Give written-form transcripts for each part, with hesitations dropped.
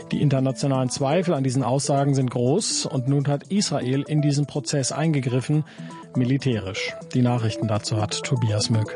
Die internationalen Zweifel an diesen Aussagen sind groß und nun hat Israel in diesen Prozess eingegriffen, militärisch. Die Nachrichten dazu hat Tobias Mück.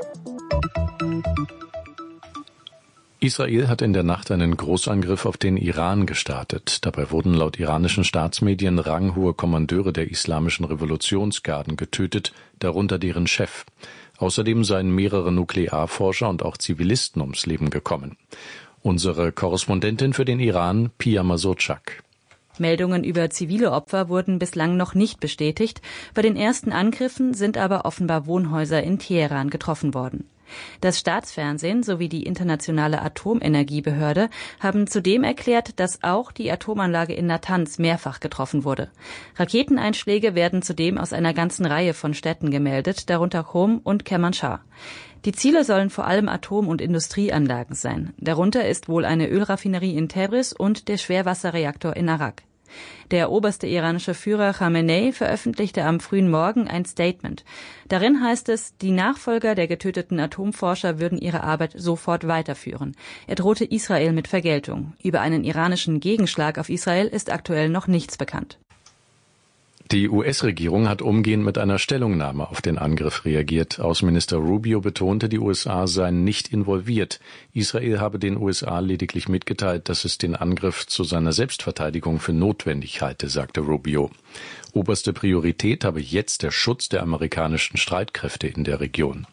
Israel hat in der Nacht einen Großangriff auf den Iran gestartet. Dabei wurden laut iranischen Staatsmedien ranghohe Kommandeure der Islamischen Revolutionsgarden getötet, darunter deren Chef. Außerdem seien mehrere Nuklearforscher und auch Zivilisten ums Leben gekommen. Unsere Korrespondentin für den Iran, Pia Masurczak. Meldungen über zivile Opfer wurden bislang noch nicht bestätigt. Bei den ersten Angriffen sind aber offenbar Wohnhäuser in Teheran getroffen worden. Das Staatsfernsehen sowie die Internationale Atomenergiebehörde haben zudem erklärt, dass auch die Atomanlage in Natanz mehrfach getroffen wurde. Raketeneinschläge werden zudem aus einer ganzen Reihe von Städten gemeldet, darunter Qom und Kermanshah. Die Ziele sollen vor allem Atom- und Industrieanlagen sein. Darunter ist wohl eine Ölraffinerie in Tabriz und der Schwerwasserreaktor in Arak. Der oberste iranische Führer Khamenei veröffentlichte am frühen Morgen ein Statement. Darin heißt es, die Nachfolger der getöteten Atomforscher würden ihre Arbeit sofort weiterführen. Er drohte Israel mit Vergeltung. Über einen iranischen Gegenschlag auf Israel ist aktuell noch nichts bekannt. Die US-Regierung hat umgehend mit einer Stellungnahme auf den Angriff reagiert. Außenminister Rubio betonte, die USA seien nicht involviert. Israel habe den USA lediglich mitgeteilt, dass es den Angriff zu seiner Selbstverteidigung für notwendig halte, sagte Rubio. Oberste Priorität habe jetzt der Schutz der amerikanischen Streitkräfte in der Region.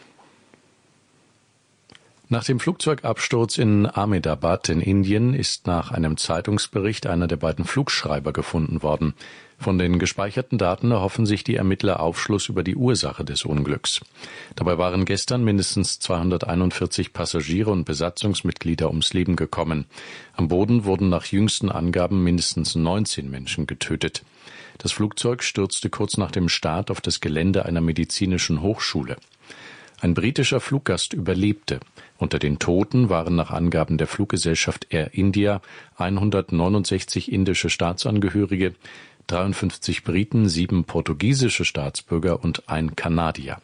Nach dem Flugzeugabsturz in Ahmedabad in Indien ist nach einem Zeitungsbericht einer der beiden Flugschreiber gefunden worden. Von den gespeicherten Daten erhoffen sich die Ermittler Aufschluss über die Ursache des Unglücks. Dabei waren gestern mindestens 241 Passagiere und Besatzungsmitglieder ums Leben gekommen. Am Boden wurden nach jüngsten Angaben mindestens 19 Menschen getötet. Das Flugzeug stürzte kurz nach dem Start auf das Gelände einer medizinischen Hochschule. Ein britischer Fluggast überlebte. Unter den Toten waren nach Angaben der Fluggesellschaft Air India 169 indische Staatsangehörige, 53 Briten, 7 portugiesische Staatsbürger und ein Kanadier.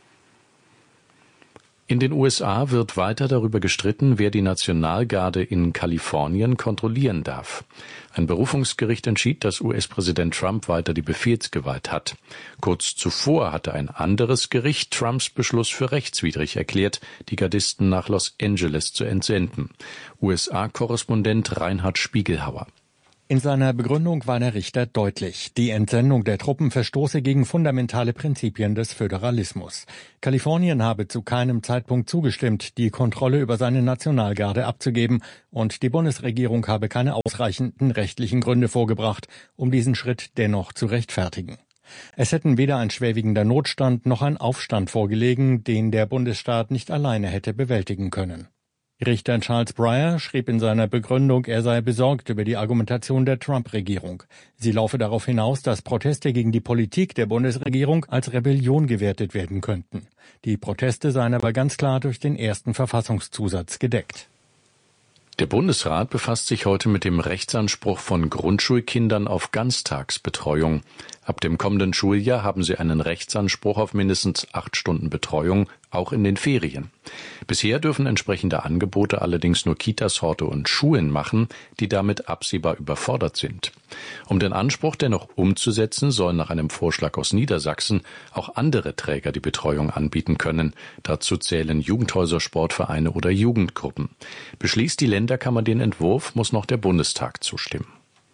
In den USA wird weiter darüber gestritten, wer die Nationalgarde in Kalifornien kontrollieren darf. Ein Berufungsgericht entschied, dass US-Präsident Trump weiter die Befehlsgewalt hat. Kurz zuvor hatte ein anderes Gericht Trumps Beschluss für rechtswidrig erklärt, die Gardisten nach Los Angeles zu entsenden. USA-Korrespondent Reinhard Spiegelhauer. In seiner Begründung war der Richter deutlich. Die Entsendung der Truppen verstoße gegen fundamentale Prinzipien des Föderalismus. Kalifornien habe zu keinem Zeitpunkt zugestimmt, die Kontrolle über seine Nationalgarde abzugeben, und die Bundesregierung habe keine ausreichenden rechtlichen Gründe vorgebracht, um diesen Schritt dennoch zu rechtfertigen. Es hätten weder ein schwerwiegender Notstand noch ein Aufstand vorgelegen, den der Bundesstaat nicht alleine hätte bewältigen können. Richter Charles Breyer schrieb in seiner Begründung, er sei besorgt über die Argumentation der Trump-Regierung. Sie laufe darauf hinaus, dass Proteste gegen die Politik der Bundesregierung als Rebellion gewertet werden könnten. Die Proteste seien aber ganz klar durch den ersten Verfassungszusatz gedeckt. Der Bundesrat befasst sich heute mit dem Rechtsanspruch von Grundschulkindern auf Ganztagsbetreuung. Ab dem kommenden Schuljahr haben sie einen Rechtsanspruch auf mindestens 8 Stunden Betreuung, auch in den Ferien. Bisher dürfen entsprechende Angebote allerdings nur Kitas, Horte und Schulen machen, die damit absehbar überfordert sind. Um den Anspruch dennoch umzusetzen, sollen nach einem Vorschlag aus Niedersachsen auch andere Träger die Betreuung anbieten können. Dazu zählen Jugendhäuser, Sportvereine oder Jugendgruppen. Beschließt die Länderkammer den Entwurf, muss noch der Bundestag zustimmen.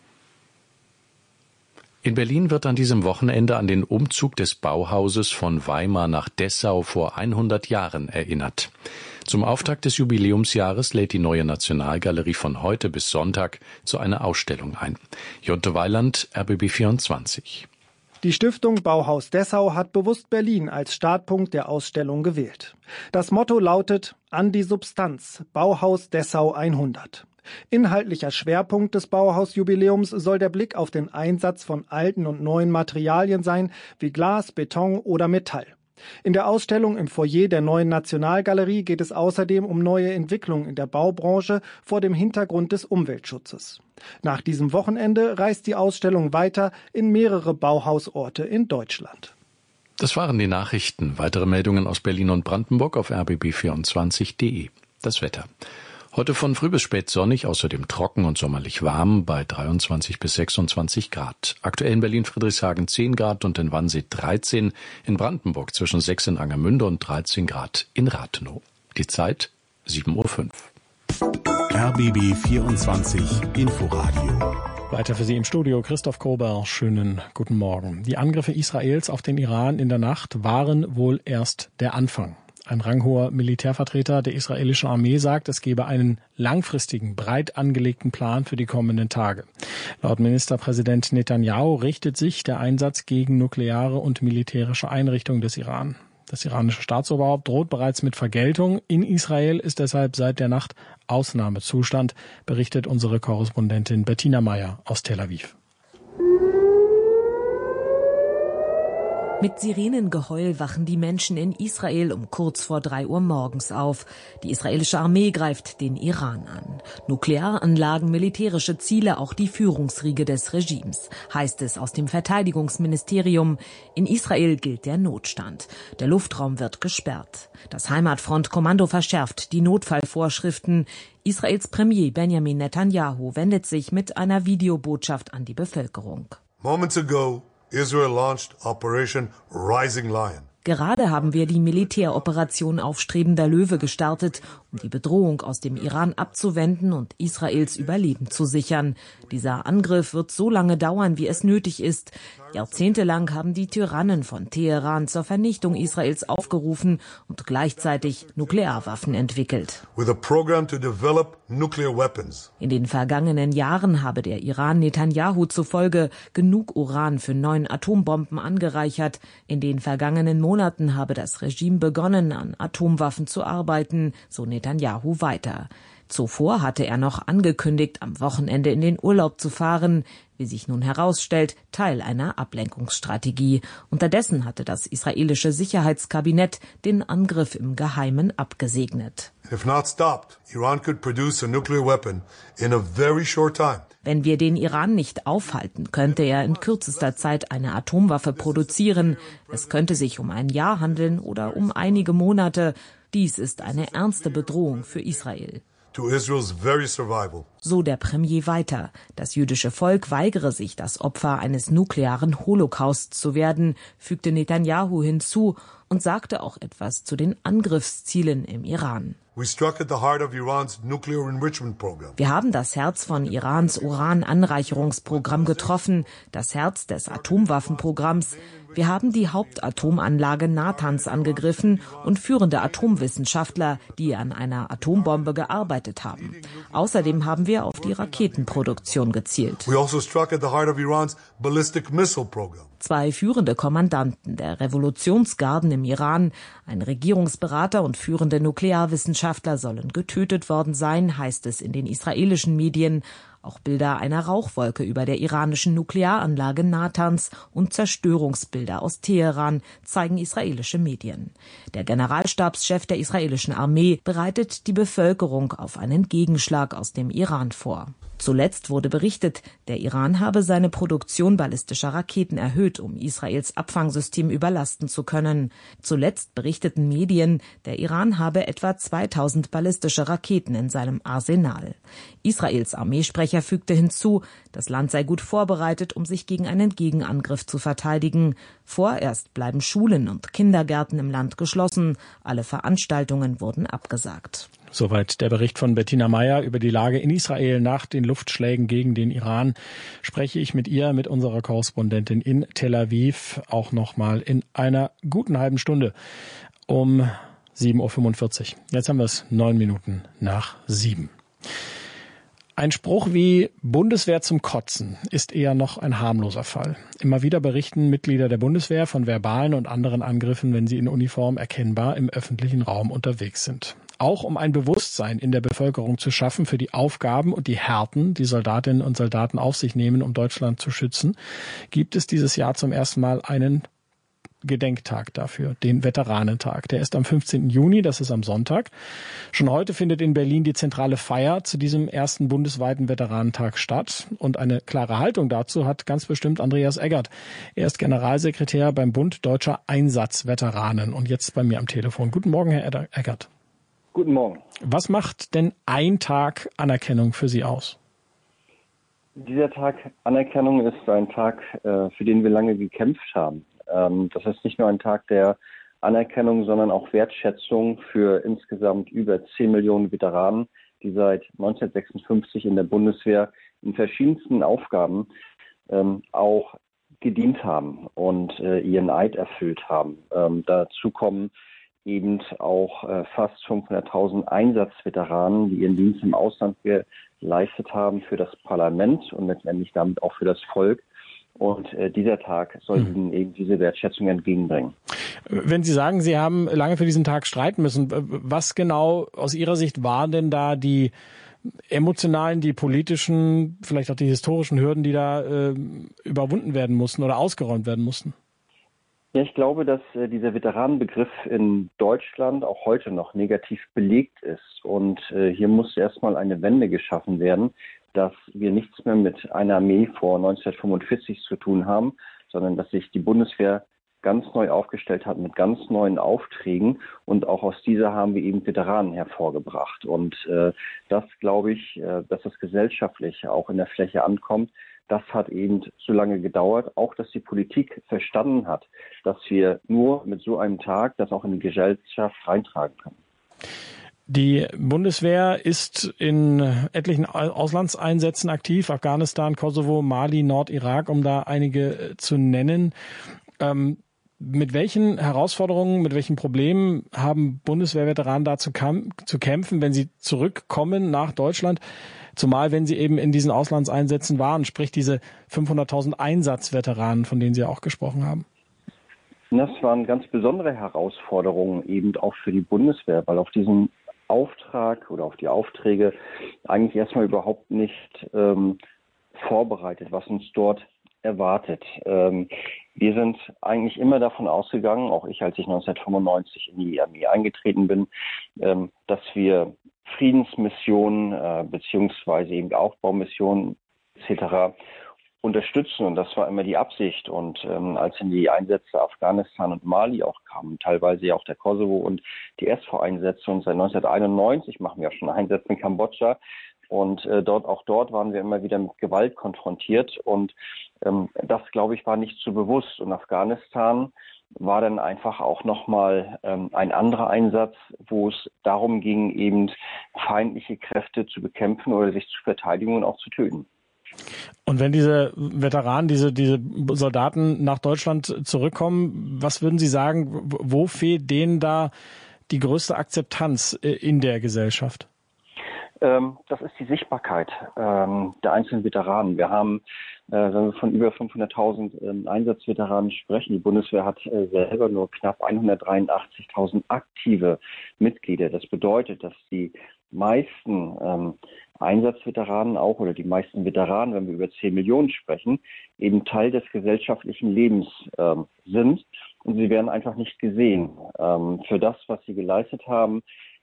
In Berlin wird an diesem Wochenende an den Umzug des Bauhauses von Weimar nach Dessau vor 100 Jahren erinnert. Zum Auftakt des Jubiläumsjahres lädt die neue Nationalgalerie von heute bis Sonntag zu einer Ausstellung ein. Jonte Weiland, RBB 24. Die Stiftung Bauhaus Dessau hat bewusst Berlin als Startpunkt der Ausstellung gewählt. Das Motto lautet »An die Substanz, Bauhaus Dessau 100«. Inhaltlicher Schwerpunkt des Bauhausjubiläums soll der Blick auf den Einsatz von alten und neuen Materialien sein, wie Glas, Beton oder Metall. In der Ausstellung im Foyer der neuen Nationalgalerie geht es außerdem um neue Entwicklungen in der Baubranche vor dem Hintergrund des Umweltschutzes. Nach diesem Wochenende reist die Ausstellung weiter in mehrere Bauhausorte in Deutschland. Das waren die Nachrichten. Weitere Meldungen aus Berlin und Brandenburg auf rbb24.de. Das Wetter. Heute von früh bis spät sonnig, außerdem trocken und sommerlich warm bei 23 bis 26 Grad. Aktuell in Berlin-Friedrichshagen 10 Grad und in Wannsee 13, in Brandenburg zwischen 6 in Angermünde und 13 Grad in Rathenow. Die Zeit 7:05 Uhr. RBB 24 Inforadio. Weiter für Sie im Studio Christoph Kober. Schönen guten Morgen. Die Angriffe Israels auf den Iran in der Nacht waren wohl erst der Anfang. Ein ranghoher Militärvertreter der israelischen Armee sagt, es gebe einen langfristigen, breit angelegten Plan für die kommenden Tage. Laut Ministerpräsident Netanyahu richtet sich der Einsatz gegen nukleare und militärische Einrichtungen des Iran. Das iranische Staatsoberhaupt droht bereits mit Vergeltung. In Israel ist deshalb seit der Nacht Ausnahmezustand, berichtet unsere Korrespondentin Bettina Meyer aus Tel Aviv. Mit Sirenengeheul wachen die Menschen in Israel um kurz vor 3 Uhr morgens auf. Die israelische Armee greift den Iran an. Nuklearanlagen, militärische Ziele, auch die Führungsriege des Regimes, heißt es aus dem Verteidigungsministerium. In Israel gilt der Notstand. Der Luftraum wird gesperrt. Das Heimatfrontkommando verschärft die Notfallvorschriften. Israels Premier Benjamin Netanyahu wendet sich mit einer Videobotschaft an die Bevölkerung. Moments ago, Israel launched Operation Rising Lion. Gerade haben wir die Militäroperation Aufstrebender Löwe gestartet, um die Bedrohung aus dem Iran abzuwenden und Israels Überleben zu sichern. Dieser Angriff wird so lange dauern, wie es nötig ist. Jahrzehntelang haben die Tyrannen von Teheran zur Vernichtung Israels aufgerufen und gleichzeitig Nuklearwaffen entwickelt. With a program to develop nuclear weapons. In den vergangenen Jahren habe der Iran Netanyahu zufolge genug Uran für 9 Atombomben angereichert. In den vergangenen Monaten habe das Regime begonnen, an Atomwaffen zu arbeiten, so Netanyahu weiter. Zuvor hatte er noch angekündigt, am Wochenende in den Urlaub zu fahren, wie sich nun herausstellt, Teil einer Ablenkungsstrategie. Unterdessen hatte das israelische Sicherheitskabinett den Angriff im Geheimen abgesegnet. If not stopped, Iran could produce a nuclear weapon in a very short time. Wenn wir den Iran nicht aufhalten, könnte er in kürzester Zeit eine Atomwaffe produzieren. Es könnte sich um ein Jahr handeln oder um einige Monate. Dies ist eine ernste Bedrohung für Israel. To Israel's very survival. So der Premier weiter. Das jüdische Volk weigere sich, das Opfer eines nuklearen Holocausts zu werden, fügte Netanyahu hinzu und sagte auch etwas zu den Angriffszielen im Iran. We struck at the heart of Iran's nuclear enrichment program. Wir haben das Herz von Irans Urananreicherungsprogramm getroffen, das Herz des Atomwaffenprogramms. Wir haben die Hauptatomanlage Natanz angegriffen und führende Atomwissenschaftler, die an einer Atombombe gearbeitet haben. Außerdem haben wir auf die Raketenproduktion gezielt. We also struck at the heart of Iran's ballistic missile program. 2 führende Kommandanten der Revolutionsgarden im Iran, ein Regierungsberater und führende Nuklearwissenschaftler sollen getötet worden sein, heißt es in den israelischen Medien. Auch Bilder einer Rauchwolke über der iranischen Nuklearanlage Natanz und Zerstörungsbilder aus Teheran zeigen israelische Medien. Der Generalstabschef der israelischen Armee bereitet die Bevölkerung auf einen Gegenschlag aus dem Iran vor. Zuletzt wurde berichtet, der Iran habe seine Produktion ballistischer Raketen erhöht, um Israels Abfangsystem überlasten zu können. Zuletzt berichteten Medien, der Iran habe etwa 2000 ballistische Raketen in seinem Arsenal. Israels Armeesprecher fügte hinzu, das Land sei gut vorbereitet, um sich gegen einen Gegenangriff zu verteidigen. Vorerst bleiben Schulen und Kindergärten im Land geschlossen. Alle Veranstaltungen wurden abgesagt. Soweit der Bericht von Bettina Meyer über die Lage in Israel nach den Luftschlägen gegen den Iran. Spreche ich mit ihr, mit unserer Korrespondentin in Tel Aviv, auch nochmal in einer guten halben Stunde um 7:45 Uhr. Jetzt haben wir es 9 Minuten nach 7. Ein Spruch wie Bundeswehr zum Kotzen ist eher noch ein harmloser Fall. Immer wieder berichten Mitglieder der Bundeswehr von verbalen und anderen Angriffen, wenn sie in Uniform erkennbar im öffentlichen Raum unterwegs sind. Auch um ein Bewusstsein in der Bevölkerung zu schaffen für die Aufgaben und die Härten, die Soldatinnen und Soldaten auf sich nehmen, um Deutschland zu schützen, gibt es dieses Jahr zum ersten Mal einen Gedenktag dafür, den Veteranentag. Der ist am 15. Juni, das ist am Sonntag. Schon heute findet in Berlin die zentrale Feier zu diesem ersten bundesweiten Veteranentag statt. Und eine klare Haltung dazu hat ganz bestimmt Andreas Eggert. Er ist Generalsekretär beim Bund Deutscher Einsatzveteranen und jetzt bei mir am Telefon. Guten Morgen, Herr Eggert. Guten Morgen. Was macht denn ein Tag Anerkennung für Sie aus? Dieser Tag Anerkennung ist ein Tag, für den wir lange gekämpft haben. Das ist nicht nur ein Tag der Anerkennung, sondern auch Wertschätzung für insgesamt über 10 Millionen Veteranen, die seit 1956 in der Bundeswehr in verschiedensten Aufgaben auch gedient haben und ihren Eid erfüllt haben. Dazu kommen eben auch fast 500.000 Einsatzveteranen, die ihren Dienst im Ausland geleistet haben für das Parlament und letztendlich damit auch für das Volk. Und dieser Tag soll ihnen eben diese Wertschätzung entgegenbringen. Wenn Sie sagen, Sie haben lange für diesen Tag streiten müssen, was genau aus Ihrer Sicht waren denn da die emotionalen, die politischen, vielleicht auch die historischen Hürden, die da überwunden werden mussten oder ausgeräumt werden mussten? Ja, ich glaube, dass dieser Veteranenbegriff in Deutschland auch heute noch negativ belegt ist. Und hier muss erstmal eine Wende geschaffen werden, dass wir nichts mehr mit einer Armee vor 1945 zu tun haben, sondern dass sich die Bundeswehr ganz neu aufgestellt hat mit ganz neuen Aufträgen. Und auch aus dieser haben wir eben Veteranen hervorgebracht. Und das glaube ich, dass das gesellschaftlich auch in der Fläche ankommt. Das hat eben so lange gedauert, auch dass die Politik verstanden hat, dass wir nur mit so einem Tag das auch in die Gesellschaft reintragen können. Die Bundeswehr ist in etlichen Auslandseinsätzen aktiv, Afghanistan, Kosovo, Mali, Nordirak, um da einige zu nennen. Mit welchen Herausforderungen, mit welchen Problemen haben Bundeswehrveteranen da zu kämpfen, wenn sie zurückkommen nach Deutschland? Zumal, wenn sie eben in diesen Auslandseinsätzen waren, sprich diese 500.000 Einsatzveteranen, von denen Sie auch gesprochen haben. Das waren ganz besondere Herausforderungen eben auch für die Bundeswehr, weil auf diesen Auftrag oder auf die Aufträge eigentlich erstmal überhaupt nicht vorbereitet, was uns dort erwartet. Wir sind eigentlich immer davon ausgegangen, auch ich, als ich 1995 in die Armee eingetreten bin, dass wir Friedensmissionen beziehungsweise eben Aufbaumissionen etc. unterstützen. Und das war immer die Absicht. Und als in die Einsätze Afghanistan und Mali auch kamen, teilweise auch der Kosovo und die SV-Einsätze, und seit 1991 machen wir auch schon Einsätze in Kambodscha. Und dort waren wir immer wieder mit Gewalt konfrontiert. Und das, glaube ich, war nicht so bewusst. Und Afghanistan war dann einfach auch nochmal ein anderer Einsatz, wo es darum ging, eben feindliche Kräfte zu bekämpfen oder sich zu verteidigen und auch zu töten. Und wenn diese Veteranen, diese Soldaten nach Deutschland zurückkommen, was würden Sie sagen, wo fehlt denen da die größte Akzeptanz in der Gesellschaft? Das ist die Sichtbarkeit der einzelnen Veteranen. Wir haben, wenn wir von über 500.000 Einsatzveteranen sprechen, die Bundeswehr hat selber nur knapp 183.000 aktive Mitglieder. Das bedeutet, dass die meisten Einsatzveteranen auch oder die meisten Veteranen, wenn wir über 10 Millionen sprechen, eben Teil des gesellschaftlichen Lebens sind, und sie werden einfach nicht gesehen. Für das, was sie geleistet haben,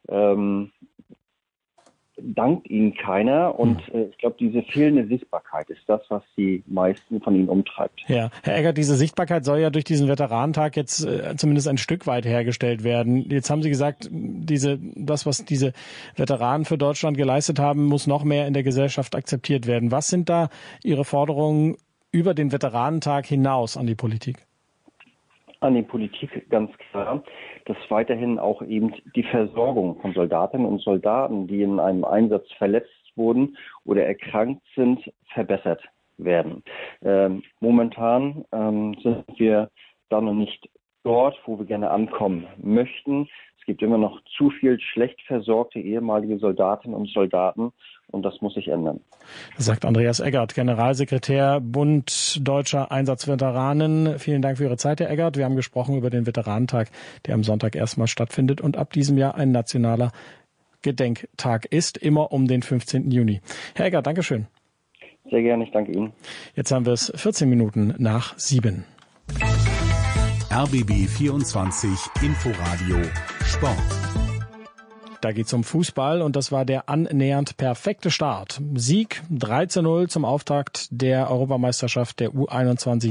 dankt ihnen keiner, und ich glaube, diese fehlende Sichtbarkeit ist das, was die meisten von ihnen umtreibt. Ja, Herr Eggert, diese Sichtbarkeit soll ja durch diesen Veteranentag jetzt zumindest ein Stück weit hergestellt werden. Jetzt haben Sie gesagt, das, was diese Veteranen für Deutschland geleistet haben, muss noch mehr in der Gesellschaft akzeptiert werden. Was sind da Ihre Forderungen über den Veteranentag hinaus an die Politik? An die Politik ganz klar, dass weiterhin auch eben die Versorgung von Soldatinnen und Soldaten, die in einem Einsatz verletzt wurden oder erkrankt sind, verbessert werden. Momentan sind wir da noch nicht dort, wo wir gerne ankommen möchten. Es gibt immer noch zu viel schlecht versorgte ehemalige Soldatinnen und Soldaten, und das muss sich ändern. Das sagt Andreas Eggert, Generalsekretär Bund Deutscher Einsatzveteranen. Vielen Dank für Ihre Zeit, Herr Eggert. Wir haben gesprochen über den Veteranentag, der am Sonntag erstmal stattfindet und ab diesem Jahr ein nationaler Gedenktag ist, immer um den 15. Juni. Herr Eggert, Dankeschön. Sehr gerne, ich danke Ihnen. Jetzt haben wir es 14 Minuten nach 7. RBB 24 Inforadio Sport. Da geht's um Fußball, und das war der annähernd perfekte Start. Sieg 3:0 zum Auftakt der Europameisterschaft der U21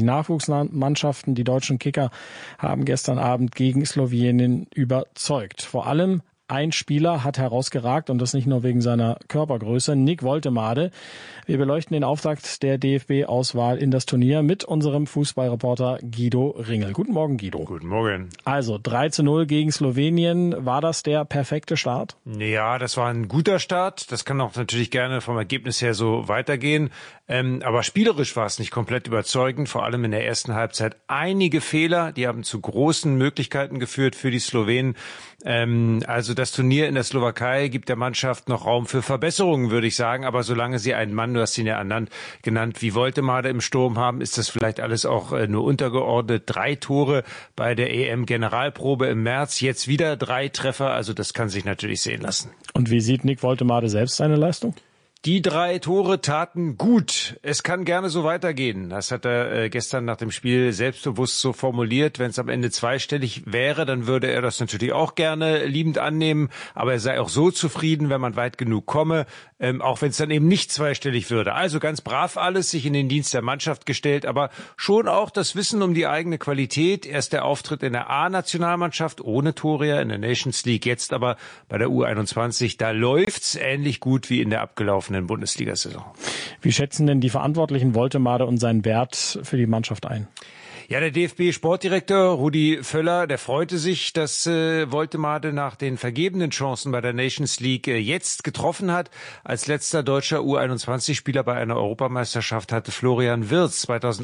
Nachwuchsmannschaften. Die deutschen Kicker haben gestern Abend gegen Slowenien überzeugt. Vor allem ein Spieler hat herausgeragt und das nicht nur wegen seiner Körpergröße, Nick Woltemade. Wir beleuchten den Auftakt der DFB-Auswahl in das Turnier mit unserem Fußballreporter Guido Ringel. Guten Morgen, Guido. Guten Morgen. Also 3:0 gegen Slowenien. War das der perfekte Start? Ja, das war ein guter Start. Das kann auch natürlich gerne vom Ergebnis her so weitergehen. Aber spielerisch war es nicht komplett überzeugend. Vor allem in der ersten Halbzeit einige Fehler. Die haben zu großen Möglichkeiten geführt für die Slowenen. Also das Turnier in der Slowakei gibt der Mannschaft noch Raum für Verbesserungen, würde ich sagen. Aber solange sie einen Mann, du hast ihn ja genannt, wie Woltemade im Sturm haben, ist das vielleicht alles auch nur untergeordnet. 3 Tore bei der EM-Generalprobe im März, jetzt wieder 3 Treffer. Also das kann sich natürlich sehen lassen. Und wie sieht Nick Woltemade selbst seine Leistung? Die 3 Tore taten gut. Es kann gerne so weitergehen. Das hat er gestern nach dem Spiel selbstbewusst so formuliert. Wenn es am Ende zweistellig wäre, dann würde er das natürlich auch gerne liebend annehmen. Aber er sei auch so zufrieden, wenn man weit genug komme, auch wenn es dann eben nicht zweistellig würde. Also ganz brav alles, sich in den Dienst der Mannschaft gestellt, aber schon auch das Wissen um die eigene Qualität. Erst der Auftritt in der A-Nationalmannschaft ohne Tore in der Nations League, jetzt aber bei der U21. Da läuft's ähnlich gut wie in der abgelaufenen Bundesliga-Saison. Wie schätzen denn die Verantwortlichen Woltemade und seinen Wert für die Mannschaft ein? Ja, der DFB-Sportdirektor Rudi Völler, der freute sich, dass Woltemade nach den vergebenen Chancen bei der Nations League jetzt getroffen hat. Als letzter deutscher U21-Spieler bei einer Europameisterschaft hatte Florian Wirtz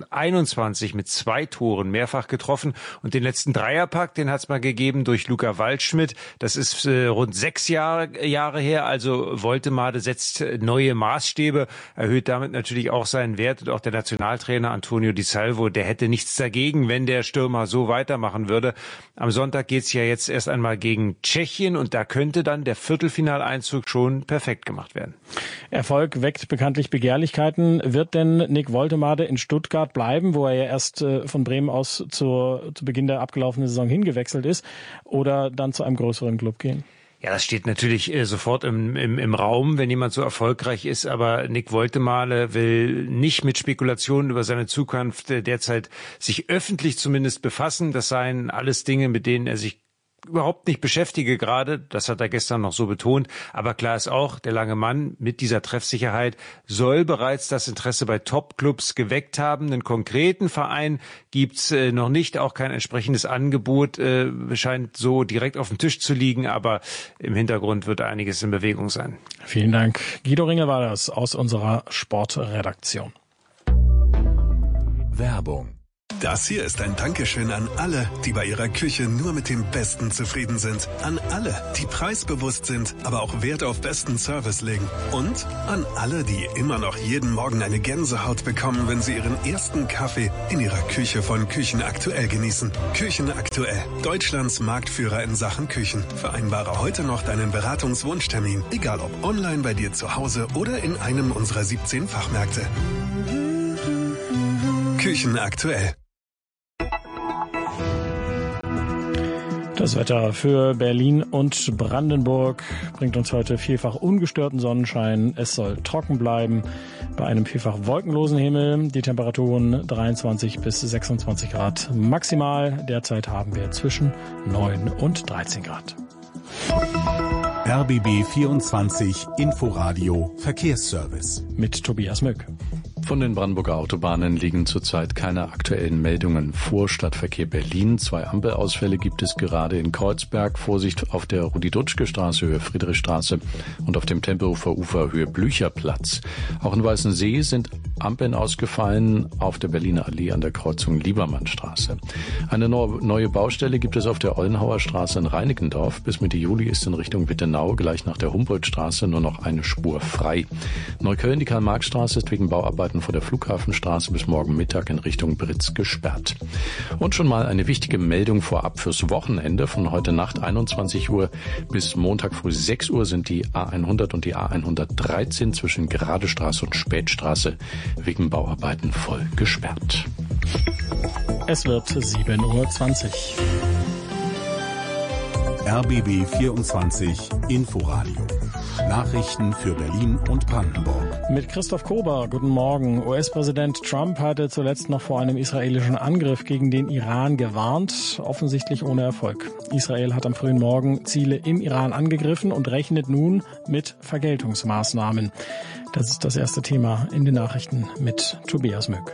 2021 mit 2 Toren mehrfach getroffen. Und den letzten Dreierpack, den hat's mal gegeben durch Luca Waldschmidt. Das ist rund 6 Jahre her. Also Woltemade setzt neue Maßstäbe, erhöht damit natürlich auch seinen Wert. Und auch der Nationaltrainer Antonio Di Salvo, der hätte nichts dagegen, wenn der Stürmer so weitermachen würde. Am Sonntag geht's ja jetzt erst einmal gegen Tschechien und da könnte dann der Viertelfinaleinzug schon perfekt gemacht werden. Erfolg weckt bekanntlich Begehrlichkeiten. Wird denn Nick Woltemade in Stuttgart bleiben, wo er ja erst von Bremen aus zu Beginn der abgelaufenen Saison hingewechselt ist, oder dann zu einem größeren Club gehen? Ja, das steht natürlich sofort im Raum, wenn jemand so erfolgreich ist. Aber Nick Woltemade will nicht mit Spekulationen über seine Zukunft derzeit sich öffentlich zumindest befassen. Das seien alles Dinge, mit denen er sich überhaupt nicht beschäftige gerade. Das hat er gestern noch so betont. Aber klar ist auch, der lange Mann mit dieser Treffsicherheit soll bereits das Interesse bei Top-Clubs geweckt haben. Einen konkreten Verein gibt's noch nicht, auch kein entsprechendes Angebot scheint so direkt auf dem Tisch zu liegen. Aber im Hintergrund wird einiges in Bewegung sein. Vielen Dank. Guido Ringel war das aus unserer Sportredaktion. Werbung. Das hier ist ein Dankeschön an alle, die bei ihrer Küche nur mit dem Besten zufrieden sind. An alle, die preisbewusst sind, aber auch Wert auf besten Service legen. Und an alle, die immer noch jeden Morgen eine Gänsehaut bekommen, wenn sie ihren ersten Kaffee in ihrer Küche von Küchenaktuell genießen. Küchenaktuell, Deutschlands Marktführer in Sachen Küchen. Vereinbare heute noch deinen Beratungswunschtermin, egal ob online bei dir zu Hause oder in einem unserer 17 Fachmärkte. Küchenaktuell. Das Wetter für Berlin und Brandenburg bringt uns heute vielfach ungestörten Sonnenschein. Es soll trocken bleiben bei einem vielfach wolkenlosen Himmel. Die Temperaturen 23 bis 26 Grad maximal. Derzeit haben wir zwischen 9 und 13 Grad. RBB 24 Inforadio Verkehrsservice Mit Tobias Möck. Von den Brandenburger Autobahnen liegen zurzeit keine aktuellen Meldungen vor. Stadtverkehr Berlin. 2 Ampelausfälle gibt es gerade in Kreuzberg. Vorsicht auf der Rudi-Dutschke-Straße, Höhe Friedrichstraße und auf dem Tempelhofer Ufer, Höhe Blücherplatz. Auch in Weißensee sind Ampeln ausgefallen auf der Berliner Allee an der Kreuzung Liebermannstraße. Eine neue Baustelle gibt es auf der Ollenhauer Straße in Reinickendorf. Bis Mitte Juli ist in Richtung Wittenau gleich nach der Humboldtstraße nur noch eine Spur frei. Neukölln, die Karl-Marx-Straße, ist wegen Bauarbeiten vor der Flughafenstraße bis morgen Mittag in Richtung Britz gesperrt. Und schon mal eine wichtige Meldung vorab fürs Wochenende. Von heute Nacht 21 Uhr bis Montag früh 6 Uhr sind die A100 und die A113 zwischen Geradestraße und Spätstraße wegen Bauarbeiten voll gesperrt. Es wird 7:20 Uhr. RBB 24 Inforadio Nachrichten für Berlin und Brandenburg. Mit Christoph Kober, guten Morgen. US-Präsident Trump hatte zuletzt noch vor einem israelischen Angriff gegen den Iran gewarnt, offensichtlich ohne Erfolg. Israel hat am frühen Morgen Ziele im Iran angegriffen und rechnet nun mit Vergeltungsmaßnahmen. Das ist das erste Thema in den Nachrichten mit Tobias Mück.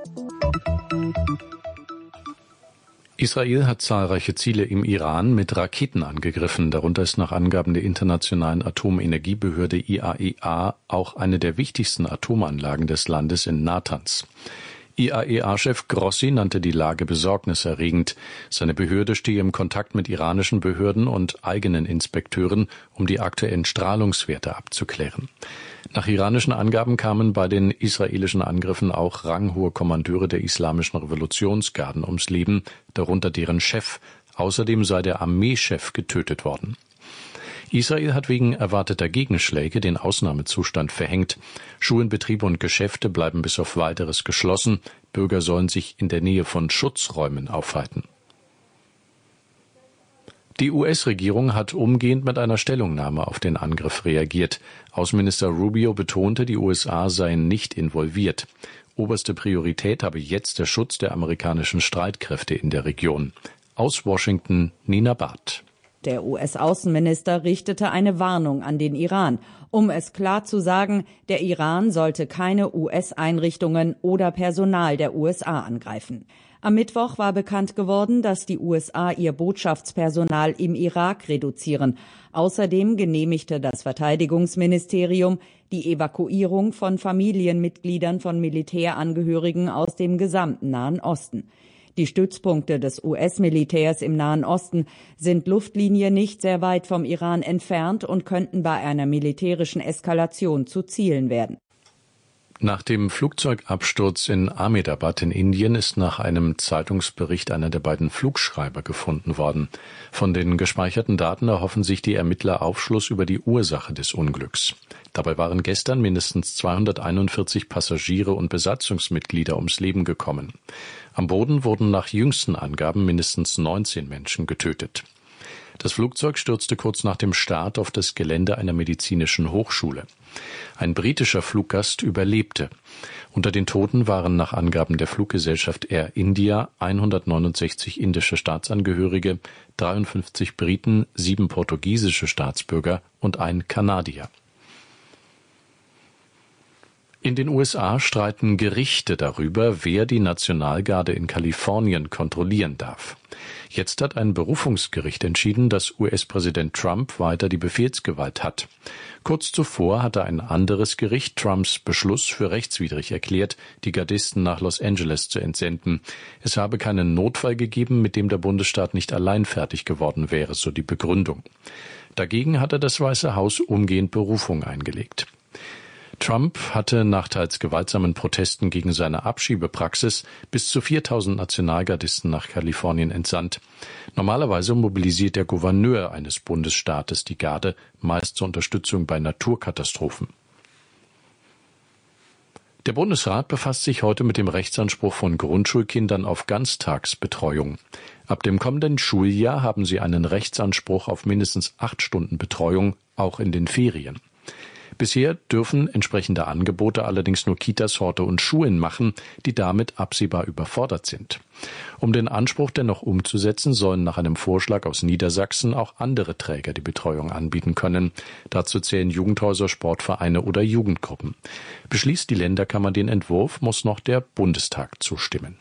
Israel hat zahlreiche Ziele im Iran mit Raketen angegriffen. Darunter ist nach Angaben der Internationalen Atomenergiebehörde IAEA auch eine der wichtigsten Atomanlagen des Landes in Natanz. IAEA-Chef Grossi nannte die Lage besorgniserregend. Seine Behörde stehe im Kontakt mit iranischen Behörden und eigenen Inspekteuren, um die aktuellen Strahlungswerte abzuklären. Nach iranischen Angaben kamen bei den israelischen Angriffen auch ranghohe Kommandeure der Islamischen Revolutionsgarden ums Leben, darunter deren Chef. Außerdem sei der Armeechef getötet worden. Israel hat wegen erwarteter Gegenschläge den Ausnahmezustand verhängt. Schulen, Betriebe und Geschäfte bleiben bis auf Weiteres geschlossen. Bürger sollen sich in der Nähe von Schutzräumen aufhalten. Die US-Regierung hat umgehend mit einer Stellungnahme auf den Angriff reagiert. Außenminister Rubio betonte, die USA seien nicht involviert. Oberste Priorität habe jetzt der Schutz der amerikanischen Streitkräfte in der Region. Aus Washington, Nina Barth. Der US-Außenminister richtete eine Warnung an den Iran. Um es klar zu sagen, der Iran sollte keine US-Einrichtungen oder Personal der USA angreifen. Am Mittwoch war bekannt geworden, dass die USA ihr Botschaftspersonal im Irak reduzieren. Außerdem genehmigte das Verteidigungsministerium die Evakuierung von Familienmitgliedern von Militärangehörigen aus dem gesamten Nahen Osten. Die Stützpunkte des US-Militärs im Nahen Osten sind Luftlinie nicht sehr weit vom Iran entfernt und könnten bei einer militärischen Eskalation zu Zielen werden. Nach dem Flugzeugabsturz in Ahmedabad in Indien ist nach einem Zeitungsbericht einer der beiden Flugschreiber gefunden worden. Von den gespeicherten Daten erhoffen sich die Ermittler Aufschluss über die Ursache des Unglücks. Dabei waren gestern mindestens 241 Passagiere und Besatzungsmitglieder ums Leben gekommen. Am Boden wurden nach jüngsten Angaben mindestens 19 Menschen getötet. Das Flugzeug stürzte kurz nach dem Start auf das Gelände einer medizinischen Hochschule. Ein britischer Fluggast überlebte. Unter den Toten waren nach Angaben der Fluggesellschaft Air India 169 indische Staatsangehörige, 53 Briten, 7 portugiesische Staatsbürger und ein Kanadier. In den USA streiten Gerichte darüber, wer die Nationalgarde in Kalifornien kontrollieren darf. Jetzt hat ein Berufungsgericht entschieden, dass US-Präsident Trump weiter die Befehlsgewalt hat. Kurz zuvor hatte ein anderes Gericht Trumps Beschluss für rechtswidrig erklärt, die Gardisten nach Los Angeles zu entsenden. Es habe keinen Notfall gegeben, mit dem der Bundesstaat nicht allein fertig geworden wäre, so die Begründung. Dagegen hatte das Weiße Haus umgehend Berufung eingelegt. Trump hatte nach teils gewaltsamen Protesten gegen seine Abschiebepraxis bis zu 4.000 Nationalgardisten nach Kalifornien entsandt. Normalerweise mobilisiert der Gouverneur eines Bundesstaates die Garde, meist zur Unterstützung bei Naturkatastrophen. Der Bundesrat befasst sich heute mit dem Rechtsanspruch von Grundschulkindern auf Ganztagsbetreuung. Ab dem kommenden Schuljahr haben sie einen Rechtsanspruch auf mindestens 8 Stunden Betreuung, auch in den Ferien. Bisher dürfen entsprechende Angebote allerdings nur Kitas, Horte und Schulen machen, die damit absehbar überfordert sind. Um den Anspruch dennoch umzusetzen, sollen nach einem Vorschlag aus Niedersachsen auch andere Träger die Betreuung anbieten können. Dazu zählen Jugendhäuser, Sportvereine oder Jugendgruppen. Beschließt die Länderkammer den Entwurf, muss noch der Bundestag zustimmen.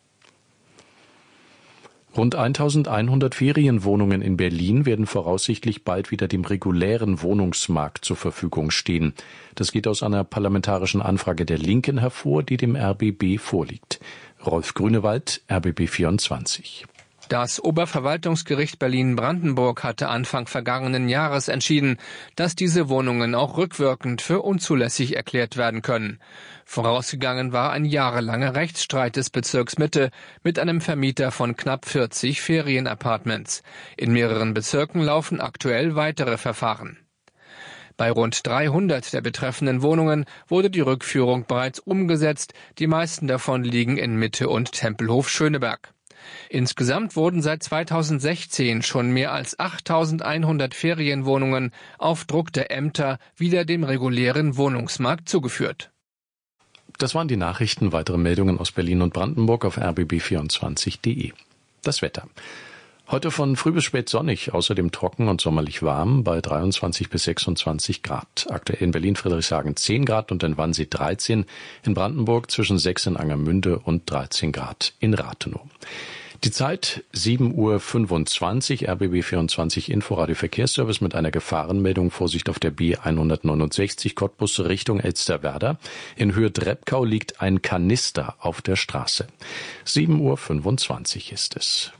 Rund 1.100 Ferienwohnungen in Berlin werden voraussichtlich bald wieder dem regulären Wohnungsmarkt zur Verfügung stehen. Das geht aus einer parlamentarischen Anfrage der Linken hervor, die dem RBB vorliegt. Rolf Grünewald, RBB 24. Das Oberverwaltungsgericht Berlin-Brandenburg hatte Anfang vergangenen Jahres entschieden, dass diese Wohnungen auch rückwirkend für unzulässig erklärt werden können. Vorausgegangen war ein jahrelanger Rechtsstreit des Bezirks Mitte mit einem Vermieter von knapp 40 Ferienapartments. In mehreren Bezirken laufen aktuell weitere Verfahren. Bei rund 300 der betreffenden Wohnungen wurde die Rückführung bereits umgesetzt. Die meisten davon liegen in Mitte und Tempelhof-Schöneberg. Insgesamt wurden seit 2016 schon mehr als 8.100 Ferienwohnungen auf Druck der Ämter wieder dem regulären Wohnungsmarkt zugeführt. Das waren die Nachrichten. Weitere Meldungen aus Berlin und Brandenburg auf rbb24.de. Das Wetter. Heute von früh bis spät sonnig, außerdem trocken und sommerlich warm bei 23 bis 26 Grad. Aktuell in Berlin-Friedrichshagen 10 Grad und in Wannsee 13, in Brandenburg zwischen 6 in Angermünde und 13 Grad in Rathenow. Die Zeit 7:25 Uhr, RBB24 Inforadio Verkehrsservice mit einer Gefahrenmeldung. Vorsicht auf der B169 Cottbus Richtung Elsterwerda. In Höhe Drebkau liegt ein Kanister auf der Straße. 7:25 Uhr ist es.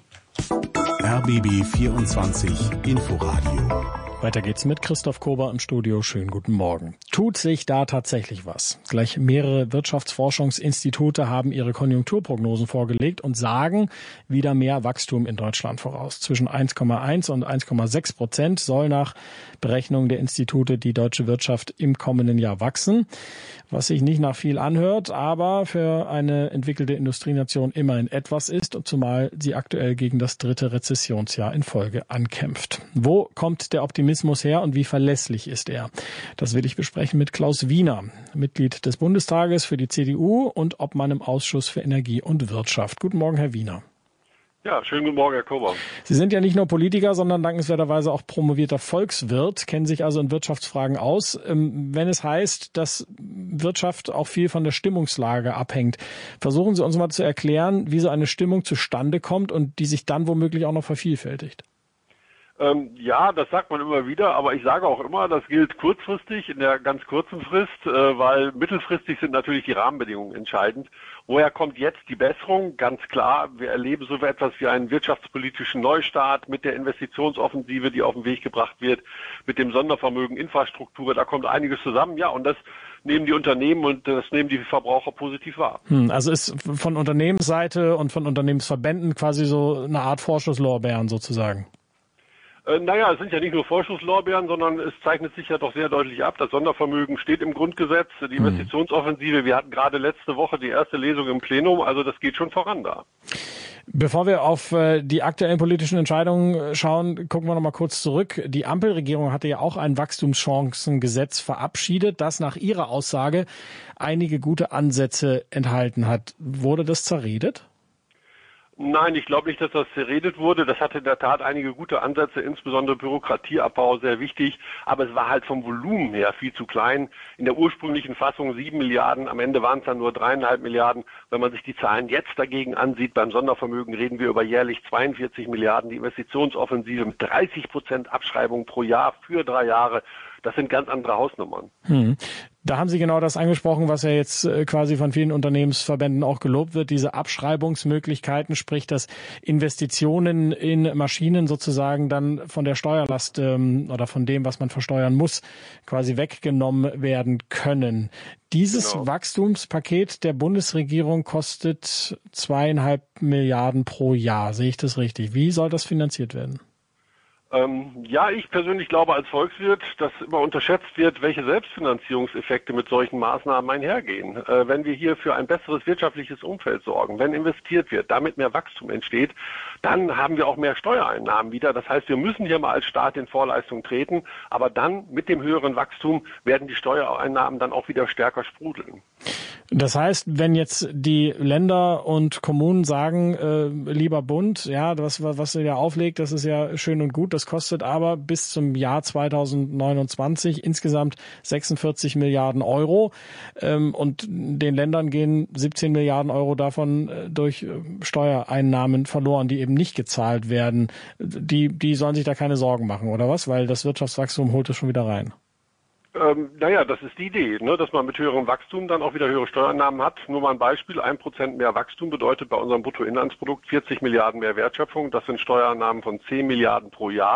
RBB24 Inforadio. Weiter geht's mit Christoph Kober im Studio. Schönen guten Morgen. Tut sich da tatsächlich was? Gleich mehrere Wirtschaftsforschungsinstitute haben ihre Konjunkturprognosen vorgelegt und sagen wieder mehr Wachstum in Deutschland voraus. Zwischen 1,1 und 1,6% soll nach Berechnungen der Institute die deutsche Wirtschaft im kommenden Jahr wachsen. Was sich nicht nach viel anhört, aber für eine entwickelte Industrienation immerhin etwas ist, zumal sie aktuell gegen das 3. Rezessionsjahr in Folge ankämpft. Wo kommt der Optimismus her und wie verlässlich ist er? Das will ich besprechen mit Klaus Wiener, Mitglied des Bundestages für die CDU und Obmann im Ausschuss für Energie und Wirtschaft. Guten Morgen, Herr Wiener. Ja, schönen guten Morgen, Herr Kober. Sie sind ja nicht nur Politiker, sondern dankenswerterweise auch promovierter Volkswirt, kennen sich also in Wirtschaftsfragen aus. Wenn es heißt, dass Wirtschaft auch viel von der Stimmungslage abhängt, versuchen Sie uns mal zu erklären, wie so eine Stimmung zustande kommt und die sich dann womöglich auch noch vervielfältigt. Ja, das sagt man immer wieder, aber ich sage auch immer, das gilt kurzfristig, in der ganz kurzen Frist, weil mittelfristig sind natürlich die Rahmenbedingungen entscheidend. Woher kommt jetzt die Besserung? Ganz klar, wir erleben so etwas wie einen wirtschaftspolitischen Neustart mit der Investitionsoffensive, die auf den Weg gebracht wird, mit dem Sondervermögen Infrastruktur, da kommt einiges zusammen, ja, und das nehmen die Unternehmen und das nehmen die Verbraucher positiv wahr. Also ist von Unternehmensseite und von Unternehmensverbänden quasi so eine Art Vorschusslorbeeren sozusagen. Naja, es sind ja nicht nur Vorschusslorbeeren, sondern es zeichnet sich ja doch sehr deutlich ab. Das Sondervermögen steht im Grundgesetz, die Investitionsoffensive. Wir hatten gerade letzte Woche die erste Lesung im Plenum, also das geht schon voran da. Bevor wir auf die aktuellen politischen Entscheidungen schauen, gucken wir noch mal kurz zurück. Die Ampelregierung hatte ja auch ein Wachstumschancengesetz verabschiedet, das nach ihrer Aussage einige gute Ansätze enthalten hat. Wurde das zerredet? Nein, ich glaube nicht, dass das zerredet wurde. Das hatte in der Tat einige gute Ansätze, insbesondere Bürokratieabbau, sehr wichtig. Aber es war halt vom Volumen her viel zu klein. In der ursprünglichen Fassung 7 Milliarden, am Ende waren es dann nur 3,5 Milliarden. Wenn man sich die Zahlen jetzt dagegen ansieht, beim Sondervermögen reden wir über jährlich 42 Milliarden. Die Investitionsoffensive mit 30% Abschreibung pro Jahr für 3 Jahre. Das sind ganz andere Hausnummern. Da haben Sie genau das angesprochen, was ja jetzt quasi von vielen Unternehmensverbänden auch gelobt wird, diese Abschreibungsmöglichkeiten, sprich, dass Investitionen in Maschinen sozusagen dann von der Steuerlast oder von dem, was man versteuern muss, quasi weggenommen werden können. Dieses Wachstumspaket der Bundesregierung kostet 2,5 Milliarden pro Jahr. Sehe ich das richtig? Wie soll das finanziert werden? Ja, ich persönlich glaube als Volkswirt, dass immer unterschätzt wird, welche Selbstfinanzierungseffekte mit solchen Maßnahmen einhergehen. Wenn wir hier für ein besseres wirtschaftliches Umfeld sorgen, wenn investiert wird, damit mehr Wachstum entsteht, dann haben wir auch mehr Steuereinnahmen wieder. Das heißt, wir müssen hier mal als Staat in Vorleistung treten, aber dann mit dem höheren Wachstum werden die Steuereinnahmen dann auch wieder stärker sprudeln. Das heißt, wenn jetzt die Länder und Kommunen sagen, lieber Bund, ja, das, was ihr ja auflegt, das ist ja schön und gut, das kostet aber bis zum Jahr 2029 insgesamt 46 Milliarden Euro und den Ländern gehen 17 Milliarden Euro davon durch Steuereinnahmen verloren, die eben nicht gezahlt werden. Die sollen sich da keine Sorgen machen, oder was? Weil das Wirtschaftswachstum holt es schon wieder rein. Naja, das ist die Idee, ne, dass man mit höherem Wachstum dann auch wieder höhere Steuereinnahmen hat. Nur mal ein Beispiel, 1% mehr Wachstum bedeutet bei unserem Bruttoinlandsprodukt 40 Milliarden mehr Wertschöpfung. Das sind Steuereinnahmen von 10 Milliarden pro Jahr.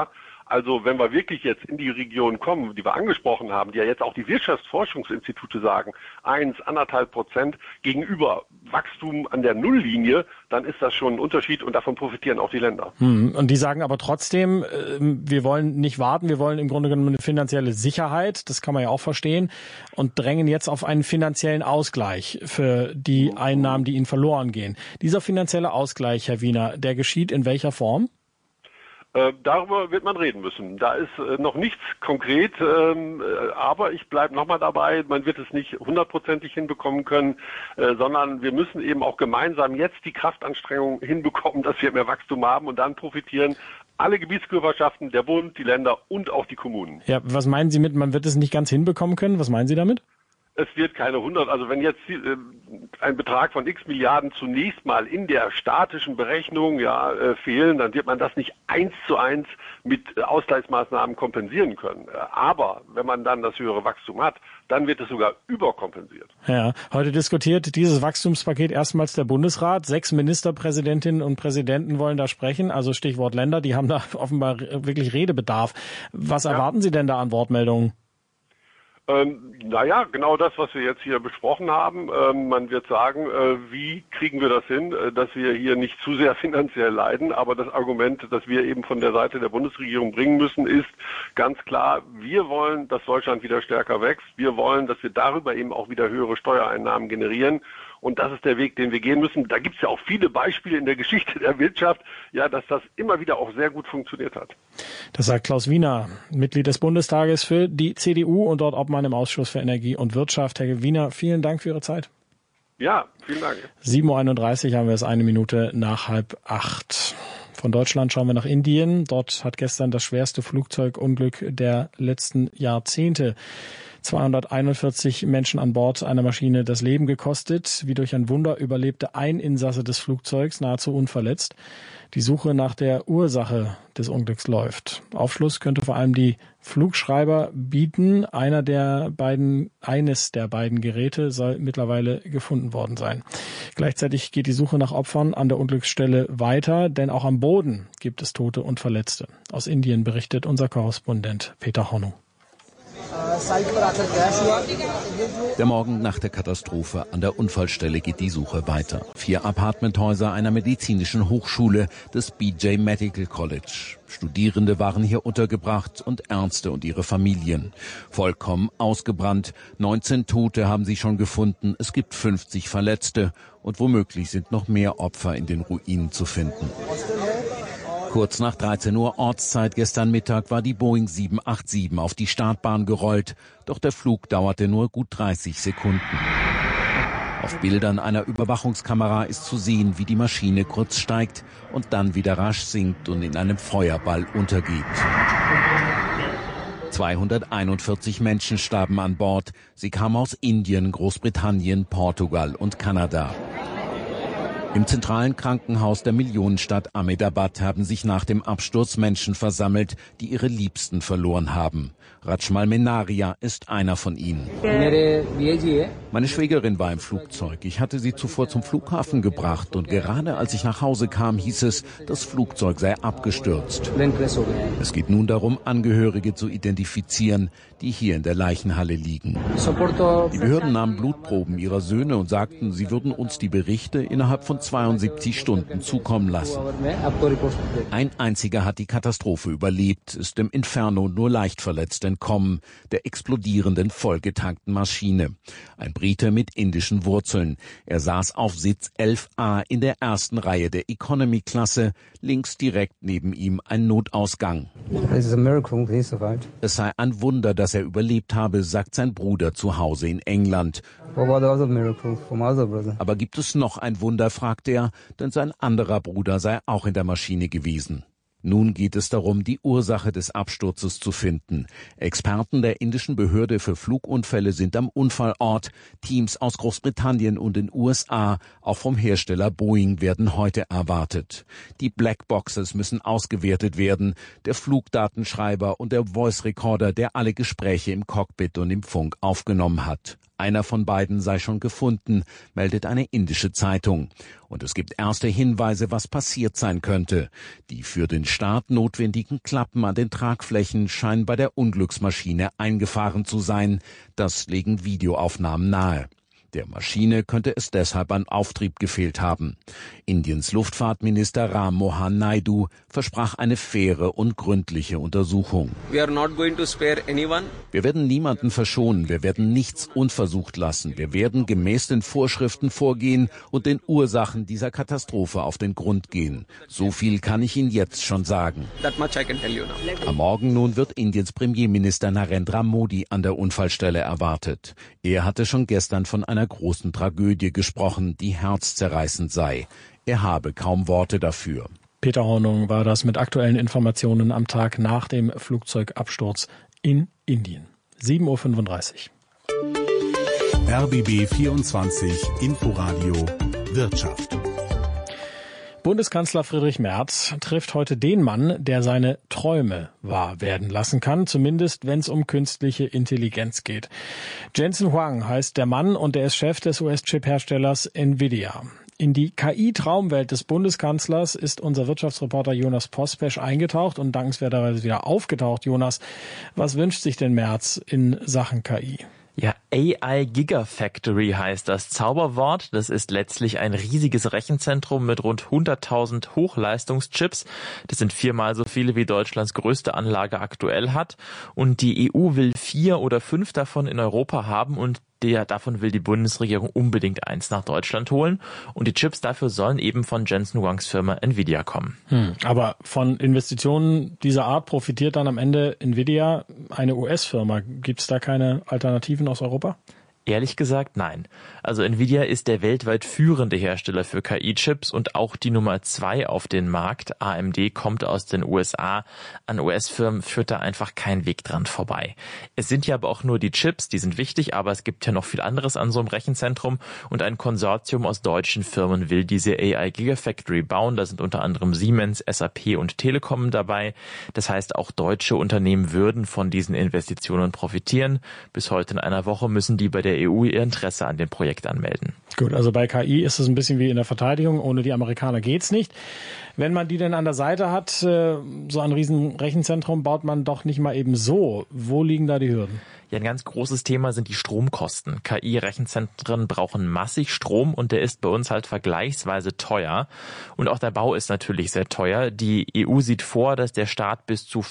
Also wenn wir wirklich jetzt in die Region kommen, die wir angesprochen haben, die ja jetzt auch die Wirtschaftsforschungsinstitute sagen, 1,5% gegenüber Wachstum an der Nulllinie, dann ist das schon ein Unterschied und davon profitieren auch die Länder. Und die sagen aber trotzdem, wir wollen nicht warten, wir wollen im Grunde genommen eine finanzielle Sicherheit, das kann man ja auch verstehen, und drängen jetzt auf einen finanziellen Ausgleich für die Einnahmen, die ihnen verloren gehen. Dieser finanzielle Ausgleich, Herr Wiener, der geschieht in welcher Form? Darüber wird man reden müssen. Da ist noch nichts konkret, aber ich bleibe nochmal dabei, man wird es nicht 100% hinbekommen können, sondern wir müssen eben auch gemeinsam jetzt die Kraftanstrengung hinbekommen, dass wir mehr Wachstum haben und dann profitieren alle Gebietskörperschaften, der Bund, die Länder und auch die Kommunen. Ja, was meinen Sie mit, man wird es nicht ganz hinbekommen können? Was meinen Sie damit? Es wird keine 100, also wenn jetzt ein Betrag von x Milliarden zunächst mal in der statischen Berechnung fehlen, dann wird man das nicht 1:1 mit Ausgleichsmaßnahmen kompensieren können. Aber wenn man dann das höhere Wachstum hat, dann wird es sogar überkompensiert. Ja, heute diskutiert dieses Wachstumspaket erstmals der Bundesrat. 6 Ministerpräsidentinnen und Präsidenten wollen da sprechen, also Stichwort Länder, die haben da offenbar wirklich Redebedarf. Was erwarten Sie denn da an Wortmeldungen? Genau das, was wir jetzt hier besprochen haben. Man wird sagen, wie kriegen wir das hin, dass wir hier nicht zu sehr finanziell leiden. Aber das Argument, das wir eben von der Seite der Bundesregierung bringen müssen, ist ganz klar, wir wollen, dass Deutschland wieder stärker wächst. Wir wollen, dass wir darüber eben auch wieder höhere Steuereinnahmen generieren. Und das ist der Weg, den wir gehen müssen. Da gibt es ja auch viele Beispiele in der Geschichte der Wirtschaft, dass das immer wieder auch sehr gut funktioniert hat. Das sagt Klaus Wiener, Mitglied des Bundestages für die CDU und dort Obmann im Ausschuss für Energie und Wirtschaft. Herr Wiener, vielen Dank für Ihre Zeit. Ja, vielen Dank. 7:31 Uhr haben wir es, 1 Minute nach 7:30. Von Deutschland schauen wir nach Indien. Dort hat gestern das schwerste Flugzeugunglück der letzten Jahrzehnte 241 Menschen an Bord einer Maschine das Leben gekostet. Wie durch ein Wunder überlebte ein Insasse des Flugzeugs nahezu unverletzt. Die Suche nach der Ursache des Unglücks läuft. Aufschluss könnte vor allem die Flugschreiber bieten. Eines der beiden Geräte soll mittlerweile gefunden worden sein. Gleichzeitig geht die Suche nach Opfern an der Unglücksstelle weiter, denn auch am Boden gibt es Tote und Verletzte. Aus Indien berichtet unser Korrespondent Peter Hornung. Der Morgen nach der Katastrophe. An der Unfallstelle geht die Suche weiter. 4 Apartmenthäuser einer medizinischen Hochschule, des BJ Medical College. Studierende waren hier untergebracht und Ärzte und ihre Familien. Vollkommen ausgebrannt. 19 Tote haben sie schon gefunden. Es gibt 50 Verletzte. Und womöglich sind noch mehr Opfer in den Ruinen zu finden. Kurz nach 13 Uhr Ortszeit gestern Mittag war die Boeing 787 auf die Startbahn gerollt. Doch der Flug dauerte nur gut 30 Sekunden. Auf Bildern einer Überwachungskamera ist zu sehen, wie die Maschine kurz steigt und dann wieder rasch sinkt und in einem Feuerball untergeht. 241 Menschen starben an Bord. Sie kamen aus Indien, Großbritannien, Portugal und Kanada. Im zentralen Krankenhaus der Millionenstadt Ahmedabad haben sich nach dem Absturz Menschen versammelt, die ihre Liebsten verloren haben. Rajmal Menaria ist einer von ihnen. Meine Schwägerin war im Flugzeug. Ich hatte sie zuvor zum Flughafen gebracht und gerade als ich nach Hause kam, hieß es, das Flugzeug sei abgestürzt. Es geht nun darum, Angehörige zu identifizieren, die hier in der Leichenhalle liegen. Die Behörden nahmen Blutproben ihrer Söhne und sagten, sie würden uns die Berichte innerhalb von 72 Stunden zukommen lassen. Ein einziger hat die Katastrophe überlebt, ist im Inferno nur leicht verletzt entkommen, der explodierenden vollgetankten Maschine. Ein Brite mit indischen Wurzeln. Er saß auf Sitz 11a in der ersten Reihe der Economy-Klasse, links direkt neben ihm ein Notausgang. Es sei ein Wunder, dass er überlebt habe, sagt sein Bruder zu Hause in England. Aber gibt es noch ein Wunder, fragt er, denn sein anderer Bruder sei auch in der Maschine gewesen. Nun geht es darum, die Ursache des Absturzes zu finden. Experten der indischen Behörde für Flugunfälle sind am Unfallort. Teams aus Großbritannien und den USA, auch vom Hersteller Boeing, werden heute erwartet. Die Blackboxes müssen ausgewertet werden. Der Flugdatenschreiber und der Voice Recorder, der alle Gespräche im Cockpit und im Funk aufgenommen hat. Einer von beiden sei schon gefunden, meldet eine indische Zeitung. Und es gibt erste Hinweise, was passiert sein könnte. Die für den Start notwendigen Klappen an den Tragflächen scheinen bei der Unglücksmaschine eingefahren zu sein. Das legen Videoaufnahmen nahe. Der Maschine könnte es deshalb an Auftrieb gefehlt haben. Indiens Luftfahrtminister Ram Mohan Naidu versprach eine faire und gründliche Untersuchung. Wir werden niemanden verschonen, wir werden nichts unversucht lassen. Wir werden gemäß den Vorschriften vorgehen und den Ursachen dieser Katastrophe auf den Grund gehen. So viel kann ich Ihnen jetzt schon sagen. Am Morgen nun wird Indiens Premierminister Narendra Modi an der Unfallstelle erwartet. Er hatte schon gestern von einer großen Tragödie gesprochen, die herzzerreißend sei. Er habe kaum Worte dafür. Peter Hornung war das mit aktuellen Informationen am Tag nach dem Flugzeugabsturz in Indien. 7:35 Uhr. RBB 24 Inforadio Wirtschaft. Bundeskanzler Friedrich Merz trifft heute den Mann, der seine Träume wahr werden lassen kann, zumindest wenn es um künstliche Intelligenz geht. Jensen Huang heißt der Mann und er ist Chef des US-Chip-Herstellers Nvidia. In die KI-Traumwelt des Bundeskanzlers ist unser Wirtschaftsreporter Jonas Pospesch eingetaucht und dankenswerterweise wieder aufgetaucht. Jonas, was wünscht sich denn Merz in Sachen KI? Ja, AI Gigafactory heißt das Zauberwort. Das ist letztlich ein riesiges Rechenzentrum mit rund 100.000 Hochleistungschips. Das sind 4-mal so viele, wie Deutschlands größte Anlage aktuell hat. Und die EU will 4 oder 5 davon in Europa haben und davon will die Bundesregierung unbedingt eins nach Deutschland holen. Und die Chips dafür sollen eben von Jensen Huangs Firma Nvidia kommen. Aber von Investitionen dieser Art profitiert dann am Ende Nvidia, eine US-Firma. Gibt es da keine Alternativen aus Europa? Ehrlich gesagt, nein. Also Nvidia ist der weltweit führende Hersteller für KI-Chips und auch die Nummer 2 auf den Markt. AMD kommt aus den USA. An US-Firmen führt da einfach kein Weg dran vorbei. Es sind ja aber auch nur die Chips, die sind wichtig, aber es gibt ja noch viel anderes an so einem Rechenzentrum und ein Konsortium aus deutschen Firmen will diese AI Gigafactory bauen. Da sind unter anderem Siemens, SAP und Telekom dabei. Das heißt, auch deutsche Unternehmen würden von diesen Investitionen profitieren. Bis heute in einer Woche müssen die bei der EU ihr Interesse an dem Projekt anmelden. Gut, also bei KI ist es ein bisschen wie in der Verteidigung. Ohne die Amerikaner geht's nicht. Wenn man die denn an der Seite hat, so ein riesen Rechenzentrum baut man doch nicht mal eben so. Wo liegen da die Hürden? Ja, ein ganz großes Thema sind die Stromkosten. KI-Rechenzentren brauchen massig Strom und der ist bei uns halt vergleichsweise teuer. Und auch der Bau ist natürlich sehr teuer. Die EU sieht vor, dass der Staat bis zu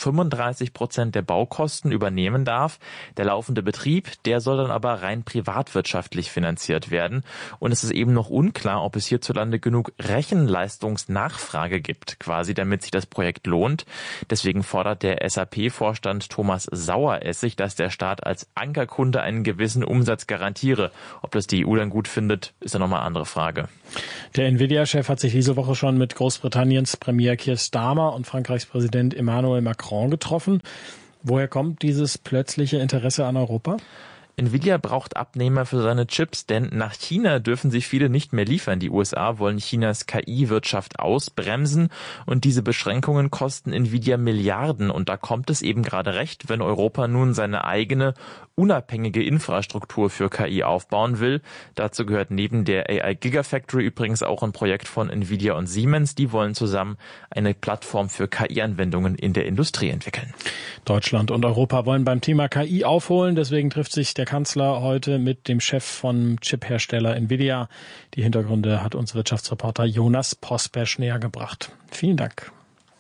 35% der Baukosten übernehmen darf. Der laufende Betrieb, der soll dann aber rein privatwirtschaftlich finanziert werden. Und es ist eben noch unklar, ob es hierzulande genug Rechenleistungsnachfrage gibt, quasi damit sich das Projekt lohnt. Deswegen fordert der SAP-Vorstand Thomas Saueressig, dass der Staat als Ankerkunde einen gewissen Umsatz garantiere. Ob das die EU dann gut findet, ist dann nochmal eine andere Frage. Der Nvidia-Chef hat sich diese Woche schon mit Großbritanniens Premier Keir Starmer und Frankreichs Präsident Emmanuel Macron getroffen. Woher kommt dieses plötzliche Interesse an Europa? Nvidia braucht Abnehmer für seine Chips, denn nach China dürfen sich viele nicht mehr liefern. Die USA wollen Chinas KI-Wirtschaft ausbremsen und diese Beschränkungen kosten Nvidia Milliarden. Und da kommt es eben gerade recht, wenn Europa nun seine eigene unabhängige Infrastruktur für KI aufbauen will. Dazu gehört neben der AI Gigafactory übrigens auch ein Projekt von Nvidia und Siemens. Die wollen zusammen eine Plattform für KI-Anwendungen in der Industrie entwickeln. Deutschland und Europa wollen beim Thema KI aufholen. Deswegen trifft sich der Kanzler heute mit dem Chef vom Chip-Hersteller Nvidia. Die Hintergründe hat uns Wirtschaftsreporter Jonas Pospesch näher gebracht. Vielen Dank.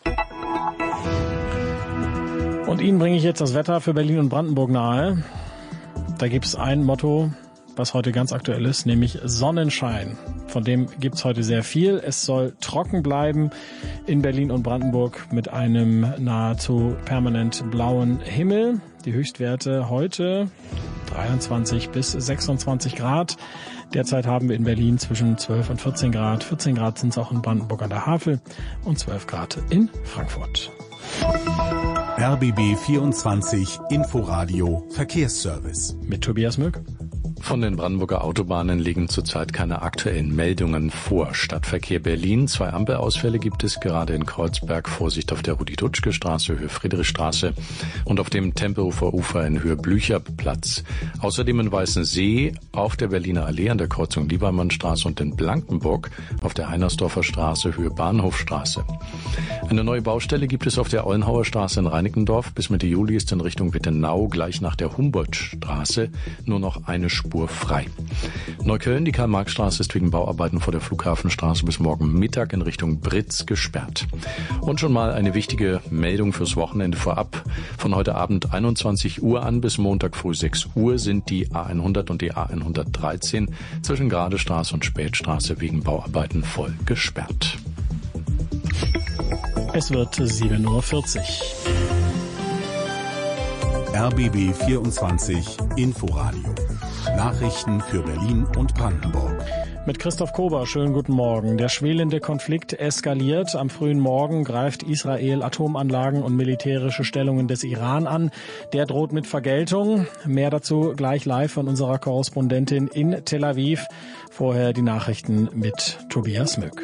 Und Ihnen bringe ich jetzt das Wetter für Berlin und Brandenburg nahe. Da gibt es ein Motto, was heute ganz aktuell ist, nämlich Sonnenschein. Von dem gibt es heute sehr viel. Es soll trocken bleiben in Berlin und Brandenburg mit einem nahezu permanent blauen Himmel. Die Höchstwerte heute 23 bis 26 Grad. Derzeit haben wir in Berlin zwischen 12 und 14 Grad. 14 Grad sind es auch in Brandenburg an der Havel und 12 Grad in Frankfurt. RBB 24 Inforadio Verkehrsservice. Mit Tobias Mück. Von den Brandenburger Autobahnen liegen zurzeit keine aktuellen Meldungen vor. Stadtverkehr Berlin. 2 Ampelausfälle gibt es gerade in Kreuzberg. Vorsicht auf der Rudi-Dutschke-Straße, Höhe Friedrichstraße und auf dem Tempelhofer Ufer in Höhe Blücherplatz. Außerdem in Weißensee, auf der Berliner Allee an der Kreuzung Liebermannstraße und in Blankenburg auf der Heinersdorfer Straße, Höhe Bahnhofstraße. Eine neue Baustelle gibt es auf der Ollenhauer Straße in Reinickendorf. Bis Mitte Juli ist in Richtung Wittenau gleich nach der Humboldtstraße nur noch eine Spur frei. Neukölln, die Karl-Marx-Straße ist wegen Bauarbeiten vor der Flughafenstraße bis morgen Mittag in Richtung Britz gesperrt. Und schon mal eine wichtige Meldung fürs Wochenende vorab. Von heute Abend 21 Uhr an bis Montag früh 6 Uhr sind die A100 und die A113 zwischen Gradestraße und Spätstraße wegen Bauarbeiten voll gesperrt. Es wird 7:40 Uhr. RBB 24 Inforadio. Nachrichten für Berlin und Brandenburg. Mit Christoph Kober, schönen guten Morgen. Der schwelende Konflikt eskaliert. Am frühen Morgen greift Israel Atomanlagen und militärische Stellungen des Iran an. Der droht mit Vergeltung. Mehr dazu gleich live von unserer Korrespondentin in Tel Aviv. Vorher die Nachrichten mit Tobias Mück.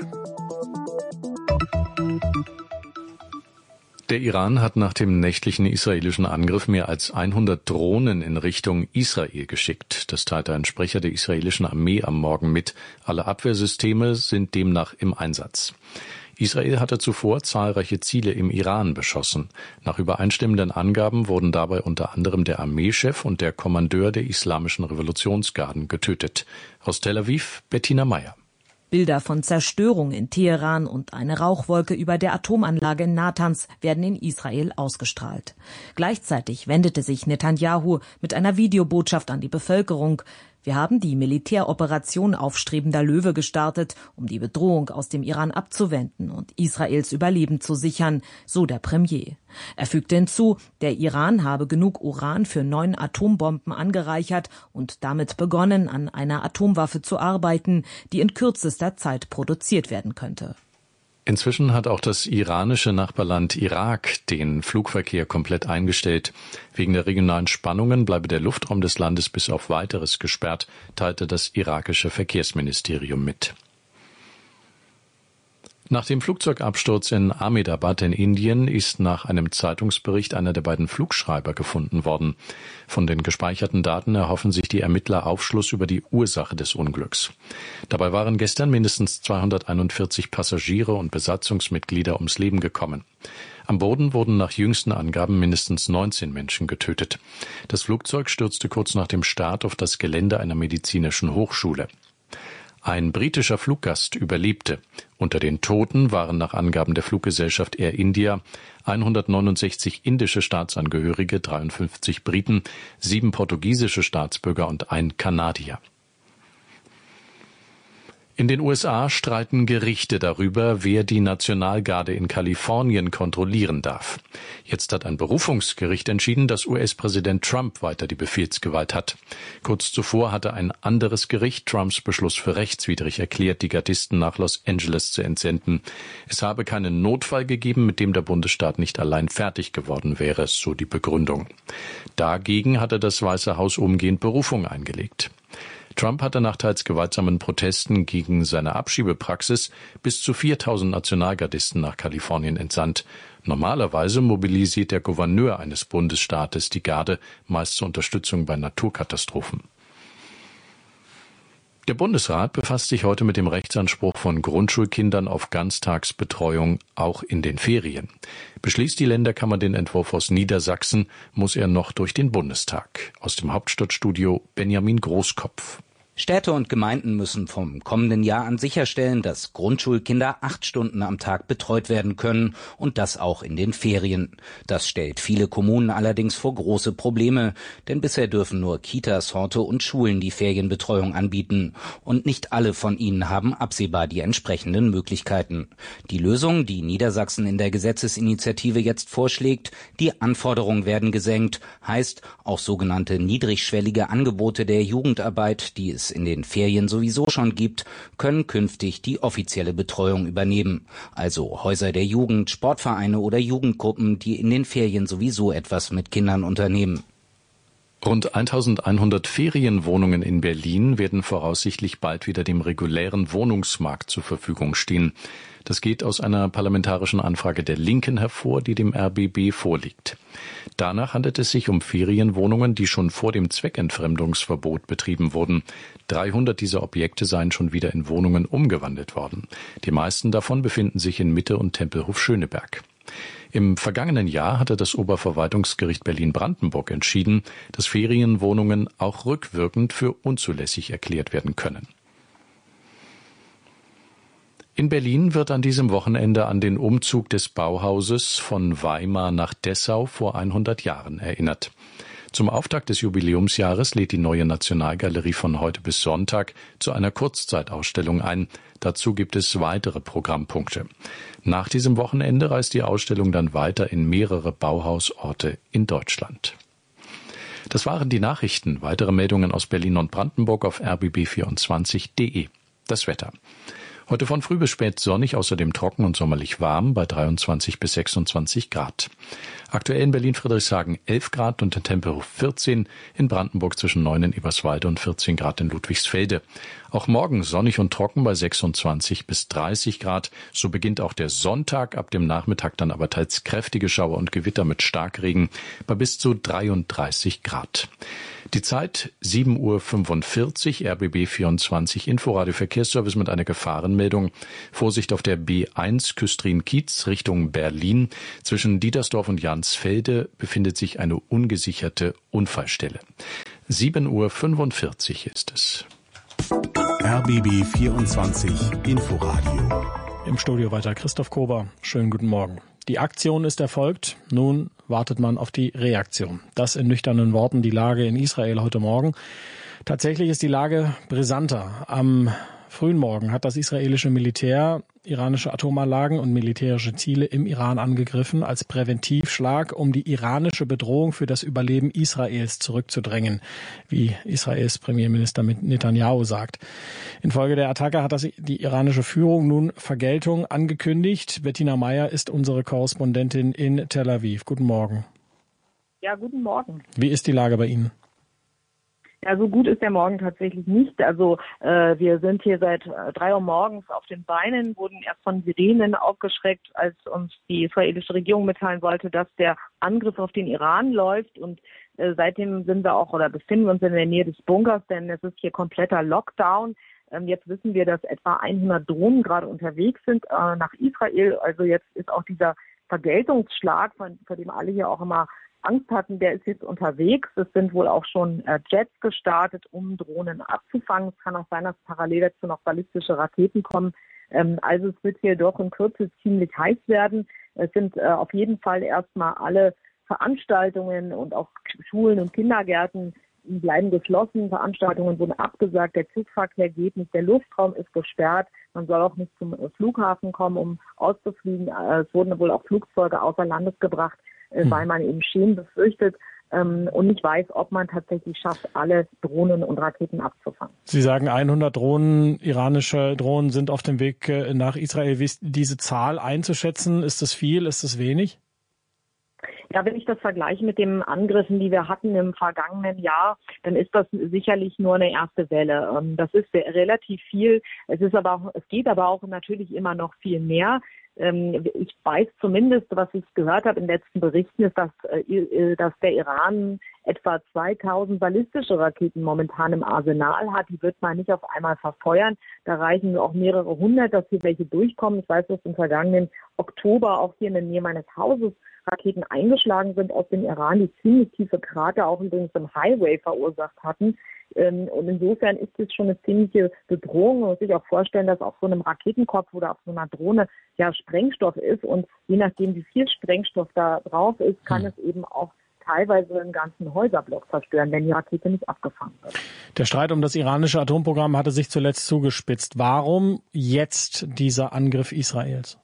Der Iran hat nach dem nächtlichen israelischen Angriff mehr als 100 Drohnen in Richtung Israel geschickt. Das teilte ein Sprecher der israelischen Armee am Morgen mit. Alle Abwehrsysteme sind demnach im Einsatz. Israel hatte zuvor zahlreiche Ziele im Iran beschossen. Nach übereinstimmenden Angaben wurden dabei unter anderem der Armeechef und der Kommandeur der Islamischen Revolutionsgarden getötet. Aus Tel Aviv, Bettina Meyer. Bilder von Zerstörung in Teheran und eine Rauchwolke über der Atomanlage in Natanz werden in Israel ausgestrahlt. Gleichzeitig wendete sich Netanyahu mit einer Videobotschaft an die Bevölkerung. Wir haben die Militäroperation Aufstrebender Löwe gestartet, um die Bedrohung aus dem Iran abzuwenden und Israels Überleben zu sichern, so der Premier. Er fügte hinzu, der Iran habe genug Uran für 9 Atombomben angereichert und damit begonnen, an einer Atomwaffe zu arbeiten, die in kürzester Zeit produziert werden könnte. Inzwischen hat auch das iranische Nachbarland Irak den Flugverkehr komplett eingestellt. Wegen der regionalen Spannungen bleibe der Luftraum des Landes bis auf Weiteres gesperrt, teilte das irakische Verkehrsministerium mit. Nach dem Flugzeugabsturz in Ahmedabad in Indien ist nach einem Zeitungsbericht einer der beiden Flugschreiber gefunden worden. Von den gespeicherten Daten erhoffen sich die Ermittler Aufschluss über die Ursache des Unglücks. Dabei waren gestern mindestens 241 Passagiere und Besatzungsmitglieder ums Leben gekommen. Am Boden wurden nach jüngsten Angaben mindestens 19 Menschen getötet. Das Flugzeug stürzte kurz nach dem Start auf das Gelände einer medizinischen Hochschule. Ein britischer Fluggast überlebte. Unter den Toten waren nach Angaben der Fluggesellschaft Air India 169 indische Staatsangehörige, 53 Briten, 7 portugiesische Staatsbürger und ein Kanadier. In den USA streiten Gerichte darüber, wer die Nationalgarde in Kalifornien kontrollieren darf. Jetzt hat ein Berufungsgericht entschieden, dass US-Präsident Trump weiter die Befehlsgewalt hat. Kurz zuvor hatte ein anderes Gericht Trumps Beschluss für rechtswidrig erklärt, die Gardisten nach Los Angeles zu entsenden. Es habe keinen Notfall gegeben, mit dem der Bundesstaat nicht allein fertig geworden wäre, so die Begründung. Dagegen hatte das Weiße Haus umgehend Berufung eingelegt. Trump hatte nach teils gewaltsamen Protesten gegen seine Abschiebepraxis bis zu 4.000 Nationalgardisten nach Kalifornien entsandt. Normalerweise mobilisiert der Gouverneur eines Bundesstaates die Garde, meist zur Unterstützung bei Naturkatastrophen. Der Bundesrat befasst sich heute mit dem Rechtsanspruch von Grundschulkindern auf Ganztagsbetreuung auch in den Ferien. Beschließt die Länderkammer den Entwurf aus Niedersachsen, muss er noch durch den Bundestag. Aus dem Hauptstadtstudio Benjamin Großkopf. Städte und Gemeinden müssen vom kommenden Jahr an sicherstellen, dass Grundschulkinder 8 Stunden am Tag betreut werden können und das auch in den Ferien. Das stellt viele Kommunen allerdings vor große Probleme, denn bisher dürfen nur Kitas, Horte und Schulen die Ferienbetreuung anbieten und nicht alle von ihnen haben absehbar die entsprechenden Möglichkeiten. Die Lösung, die Niedersachsen in der Gesetzesinitiative jetzt vorschlägt, die Anforderungen werden gesenkt, heißt auch sogenannte niedrigschwellige Angebote der Jugendarbeit, die es in den Ferien sowieso schon gibt, können künftig die offizielle Betreuung übernehmen. Also Häuser der Jugend, Sportvereine oder Jugendgruppen, die in den Ferien sowieso etwas mit Kindern unternehmen. Rund 1100 Ferienwohnungen in Berlin werden voraussichtlich bald wieder dem regulären Wohnungsmarkt zur Verfügung stehen. Das geht aus einer parlamentarischen Anfrage der Linken hervor, die dem RBB vorliegt. Danach handelt es sich um Ferienwohnungen, die schon vor dem Zweckentfremdungsverbot betrieben wurden. 300 dieser Objekte seien schon wieder in Wohnungen umgewandelt worden. Die meisten davon befinden sich in Mitte und Tempelhof-Schöneberg. Im vergangenen Jahr hatte das Oberverwaltungsgericht Berlin-Brandenburg entschieden, dass Ferienwohnungen auch rückwirkend für unzulässig erklärt werden können. In Berlin wird an diesem Wochenende an den Umzug des Bauhauses von Weimar nach Dessau vor 100 Jahren erinnert. Zum Auftakt des Jubiläumsjahres lädt die Neue Nationalgalerie von heute bis Sonntag zu einer Kurzzeitausstellung ein. Dazu gibt es weitere Programmpunkte. Nach diesem Wochenende reist die Ausstellung dann weiter in mehrere Bauhausorte in Deutschland. Das waren die Nachrichten. Weitere Meldungen aus Berlin und Brandenburg auf rbb24.de. Das Wetter. Heute von früh bis spät sonnig, außerdem trocken und sommerlich warm bei 23 bis 26 Grad. Aktuell in Berlin-Friedrichshagen 11 Grad und in Tempelhof 14, in Brandenburg zwischen 9 in Eberswalde und 14 Grad in Ludwigsfelde. Auch morgen sonnig und trocken bei 26 bis 30 Grad. So beginnt auch der Sonntag, ab dem Nachmittag dann aber teils kräftige Schauer und Gewitter mit Starkregen bei bis zu 33 Grad. Die Zeit 7:45 Uhr, RBB 24 Inforadio Verkehrsservice mit einer Gefahrenmeldung. Vorsicht auf der B1 Küstrin-Kiez Richtung Berlin. Zwischen Diedersdorf und Jansfelde befindet sich eine ungesicherte Unfallstelle. 7:45 Uhr ist es. RBB 24 Inforadio. Im Studio weiter Christoph Kober. Schönen guten Morgen. Die Aktion ist erfolgt. Nun wartet man auf die Reaktion. Das in nüchternen Worten die Lage in Israel heute Morgen. Tatsächlich ist die Lage brisanter. Am frühen Morgen hat das israelische Militär iranische Atomanlagen und militärische Ziele im Iran angegriffen als Präventivschlag, um die iranische Bedrohung für das Überleben Israels zurückzudrängen, wie Israels Premierminister Netanyahu sagt. Infolge der Attacke hat die iranische Führung nun Vergeltung angekündigt. Bettina Meyer ist unsere Korrespondentin in Tel Aviv. Guten Morgen. Ja, guten Morgen. Wie ist die Lage bei Ihnen? Ja, so gut ist der Morgen tatsächlich nicht. Also wir sind hier seit 3 Uhr morgens auf den Beinen, wurden erst von Sirenen aufgeschreckt, als uns die israelische Regierung mitteilen wollte, dass der Angriff auf den Iran läuft. Und seitdem sind wir auch oder befinden wir uns in der Nähe des Bunkers, denn es ist hier kompletter Lockdown. Jetzt wissen wir, dass etwa 100 Drohnen gerade unterwegs sind nach Israel. Also jetzt ist auch dieser Vergeltungsschlag, vor dem alle hier auch immer Angst hatten, der ist jetzt unterwegs. Es sind wohl auch schon Jets gestartet, um Drohnen abzufangen. Es kann auch sein, dass parallel dazu noch ballistische Raketen kommen. Also es wird hier doch in Kürze ziemlich heiß werden. Es sind auf jeden Fall erstmal alle Veranstaltungen und auch Schulen und Kindergärten bleiben geschlossen. Veranstaltungen wurden abgesagt, der Zugverkehr geht nicht, der Luftraum ist gesperrt. Man soll auch nicht zum Flughafen kommen, um auszufliegen. Es wurden wohl auch Flugzeuge außer Landes gebracht, weil man eben Schäden befürchtet und nicht weiß, ob man tatsächlich schafft, alle Drohnen und Raketen abzufangen. Sie sagen 100 Drohnen, iranische Drohnen sind auf dem Weg nach Israel. Wie ist diese Zahl einzuschätzen? Ist das viel? Ist das wenig? Ja, wenn ich das vergleiche mit den Angriffen, die wir hatten im vergangenen Jahr, dann ist das sicherlich nur eine erste Welle. Das ist relativ viel. Es geht aber auch natürlich immer noch viel mehr. Ich weiß zumindest, was ich gehört habe in den letzten Berichten, ist, dass der Iran etwa 2000 ballistische Raketen momentan im Arsenal hat. Die wird man nicht auf einmal verfeuern. Da reichen auch mehrere hundert, dass hier welche durchkommen. Ich weiß, dass im vergangenen Oktober auch hier in der Nähe meines Hauses Raketen eingeschlagen sind aus dem Iran, die ziemlich tiefe Krater auch übrigens im Highway verursacht hatten. Und insofern ist es schon eine ziemliche Bedrohung. Man muss sich auch vorstellen, dass auf so einem Raketenkopf oder auf so einer Drohne ja Sprengstoff ist. Und je nachdem, wie viel Sprengstoff da drauf ist, kann es eben auch teilweise einen ganzen Häuserblock zerstören, wenn die Rakete nicht abgefangen wird. Der Streit um das iranische Atomprogramm hatte sich zuletzt zugespitzt. Warum jetzt dieser Angriff Israels?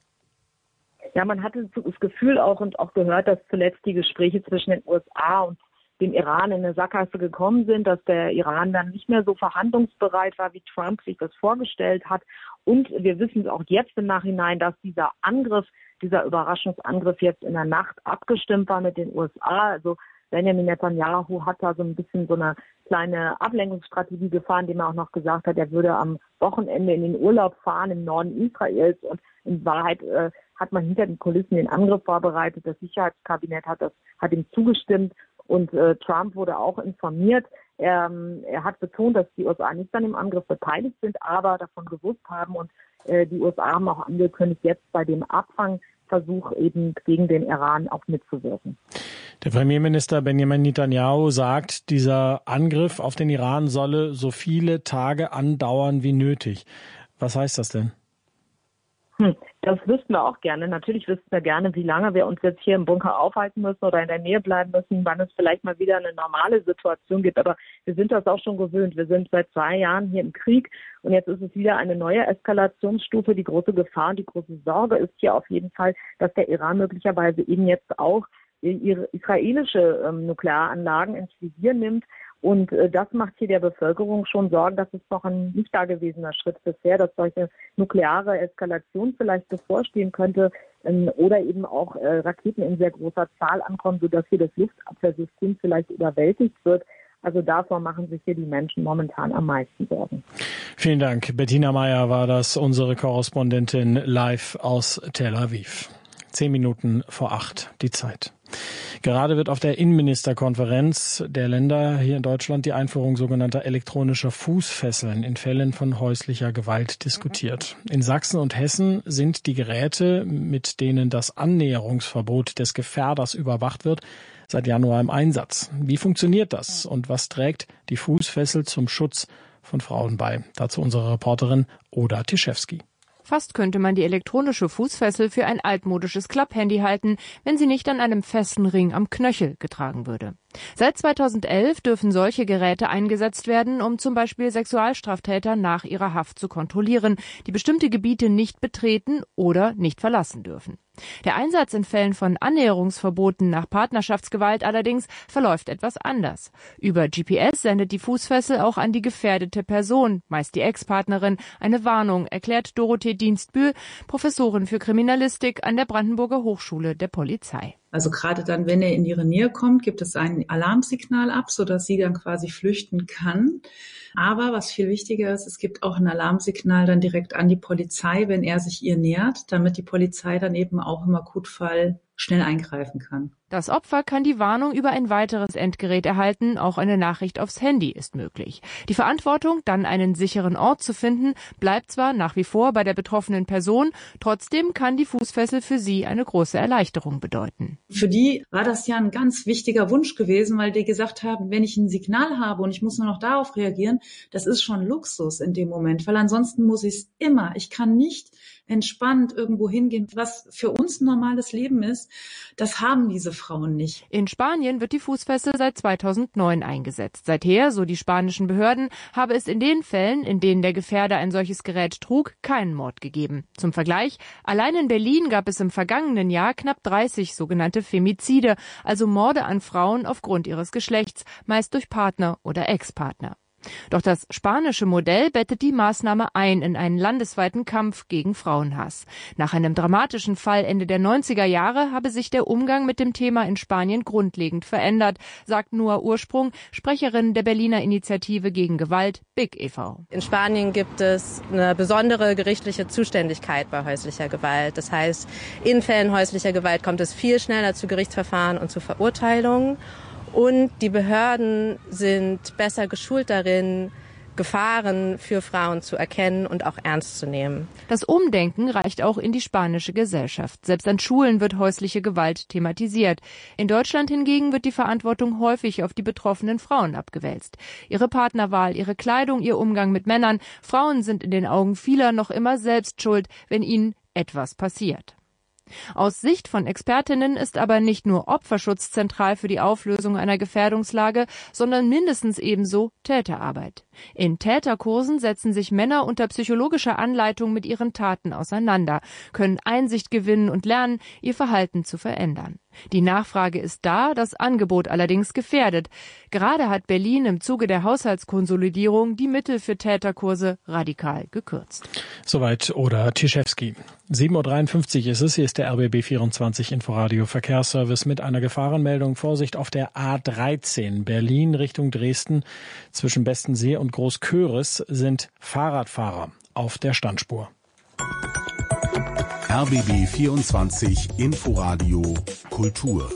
Ja, man hatte das Gefühl auch gehört, dass zuletzt die Gespräche zwischen den USA und dem Iran in eine Sackgasse gekommen sind, dass der Iran dann nicht mehr so verhandlungsbereit war, wie Trump sich das vorgestellt hat. Und wir wissen auch jetzt im Nachhinein, dass dieser Überraschungsangriff jetzt in der Nacht abgestimmt war mit den USA. Also Benjamin Netanyahu hat da so ein bisschen so eine kleine Ablenkungsstrategie gefahren, indem er auch noch gesagt hat, er würde am Wochenende in den Urlaub fahren im Norden Israels. Und in Wahrheit hat man hinter den Kulissen den Angriff vorbereitet. Das Sicherheitskabinett hat ihm zugestimmt und Trump wurde auch informiert. Er hat betont, dass die USA nicht an dem Angriff beteiligt sind, aber davon gewusst haben. Und die USA haben auch angekündigt, jetzt bei dem Abfangversuch eben gegen den Iran auch mitzuwirken. Der Premierminister Benjamin Netanyahu sagt, dieser Angriff auf den Iran solle so viele Tage andauern wie nötig. Was heißt das denn? Das wüssten wir auch gerne. Natürlich wüssten wir gerne, wie lange wir uns jetzt hier im Bunker aufhalten müssen oder in der Nähe bleiben müssen, wann es vielleicht mal wieder eine normale Situation gibt. Aber wir sind das auch schon gewöhnt. Wir sind seit 2 Jahren hier im Krieg und jetzt ist es wieder eine neue Eskalationsstufe. Die große Gefahr und die große Sorge ist hier auf jeden Fall, dass der Iran möglicherweise eben jetzt auch ihre israelische Nuklearanlagen ins Visier nimmt. Und das macht hier der Bevölkerung schon Sorgen, dass es doch ein nicht dagewesener Schritt bisher, dass solche nukleare Eskalation vielleicht bevorstehen könnte oder eben auch Raketen in sehr großer Zahl ankommen, sodass hier das Luftabwehrsystem vielleicht überwältigt wird. Also davor machen sich hier die Menschen momentan am meisten Sorgen. Vielen Dank. Bettina Meyer war das, unsere Korrespondentin live aus Tel Aviv. 10 Minuten vor 8 die Zeit. Gerade wird auf der Innenministerkonferenz der Länder hier in Deutschland die Einführung sogenannter elektronischer Fußfesseln in Fällen von häuslicher Gewalt diskutiert. In Sachsen und Hessen sind die Geräte, mit denen das Annäherungsverbot des Gefährders überwacht wird, seit Januar im Einsatz. Wie funktioniert das und was trägt die Fußfessel zum Schutz von Frauen bei? Dazu unsere Reporterin Oda Tischewski. Fast könnte man die elektronische Fußfessel für ein altmodisches Klapphandy halten, wenn sie nicht an einem festen Ring am Knöchel getragen würde. Seit 2011 dürfen solche Geräte eingesetzt werden, um zum Beispiel Sexualstraftäter nach ihrer Haft zu kontrollieren, die bestimmte Gebiete nicht betreten oder nicht verlassen dürfen. Der Einsatz in Fällen von Annäherungsverboten nach Partnerschaftsgewalt allerdings verläuft etwas anders. Über GPS sendet die Fußfessel auch an die gefährdete Person, meist die Ex-Partnerin, eine Warnung, erklärt Dorothee Dienstbühl, Professorin für Kriminalistik an der Brandenburger Hochschule der Polizei. Also gerade dann, wenn er in ihre Nähe kommt, gibt es ein Alarmsignal ab, sodass sie dann quasi flüchten kann. Aber was viel wichtiger ist, es gibt auch ein Alarmsignal dann direkt an die Polizei, wenn er sich ihr nähert, damit die Polizei dann eben auch im Akutfall schnell eingreifen kann. Das Opfer kann die Warnung über ein weiteres Endgerät erhalten, auch eine Nachricht aufs Handy ist möglich. Die Verantwortung, dann einen sicheren Ort zu finden, bleibt zwar nach wie vor bei der betroffenen Person, trotzdem kann die Fußfessel für sie eine große Erleichterung bedeuten. Für die war das ja ein ganz wichtiger Wunsch gewesen, weil die gesagt haben, wenn ich ein Signal habe und ich muss nur noch darauf reagieren, das ist schon Luxus in dem Moment, weil ansonsten muss ich es immer. Ich kann nicht entspannt irgendwo hingehen, was für uns ein normales Leben ist. Das haben diese Frauen nicht. In Spanien wird die Fußfessel seit 2009 eingesetzt. Seither, so die spanischen Behörden, habe es in den Fällen, in denen der Gefährder ein solches Gerät trug, keinen Mord gegeben. Zum Vergleich, allein in Berlin gab es im vergangenen Jahr knapp 30 sogenannte Femizide, also Morde an Frauen aufgrund ihres Geschlechts, meist durch Partner oder Ex-Partner. Doch das spanische Modell bettet die Maßnahme ein in einen landesweiten Kampf gegen Frauenhass. Nach einem dramatischen Fall Ende der 90er Jahre habe sich der Umgang mit dem Thema in Spanien grundlegend verändert, sagt Noah Ursprung, Sprecherin der Berliner Initiative gegen Gewalt, BIG e.V. In Spanien gibt es eine besondere gerichtliche Zuständigkeit bei häuslicher Gewalt. Das heißt, in Fällen häuslicher Gewalt kommt es viel schneller zu Gerichtsverfahren und zu Verurteilungen. Und die Behörden sind besser geschult darin, Gefahren für Frauen zu erkennen und auch ernst zu nehmen. Das Umdenken reicht auch in die spanische Gesellschaft. Selbst an Schulen wird häusliche Gewalt thematisiert. In Deutschland hingegen wird die Verantwortung häufig auf die betroffenen Frauen abgewälzt. Ihre Partnerwahl, ihre Kleidung, ihr Umgang mit Männern. Frauen sind in den Augen vieler noch immer selbst schuld, wenn ihnen etwas passiert. Aus Sicht von Expertinnen ist aber nicht nur Opferschutz zentral für die Auflösung einer Gefährdungslage, sondern mindestens ebenso Täterarbeit. In Täterkursen setzen sich Männer unter psychologischer Anleitung mit ihren Taten auseinander, können Einsicht gewinnen und lernen, ihr Verhalten zu verändern. Die Nachfrage ist da, das Angebot allerdings gefährdet. Gerade hat Berlin im Zuge der Haushaltskonsolidierung die Mittel für Täterkurse radikal gekürzt. Soweit Oda Tischewski. 7.53 Uhr ist es, hier ist der RBB 24 Inforadio Verkehrsservice mit einer Gefahrenmeldung. Vorsicht auf der A13 Berlin Richtung Dresden. Zwischen Bestensee und Großköris sind Fahrradfahrer auf der Standspur. RBB 24 Inforadio Kultur.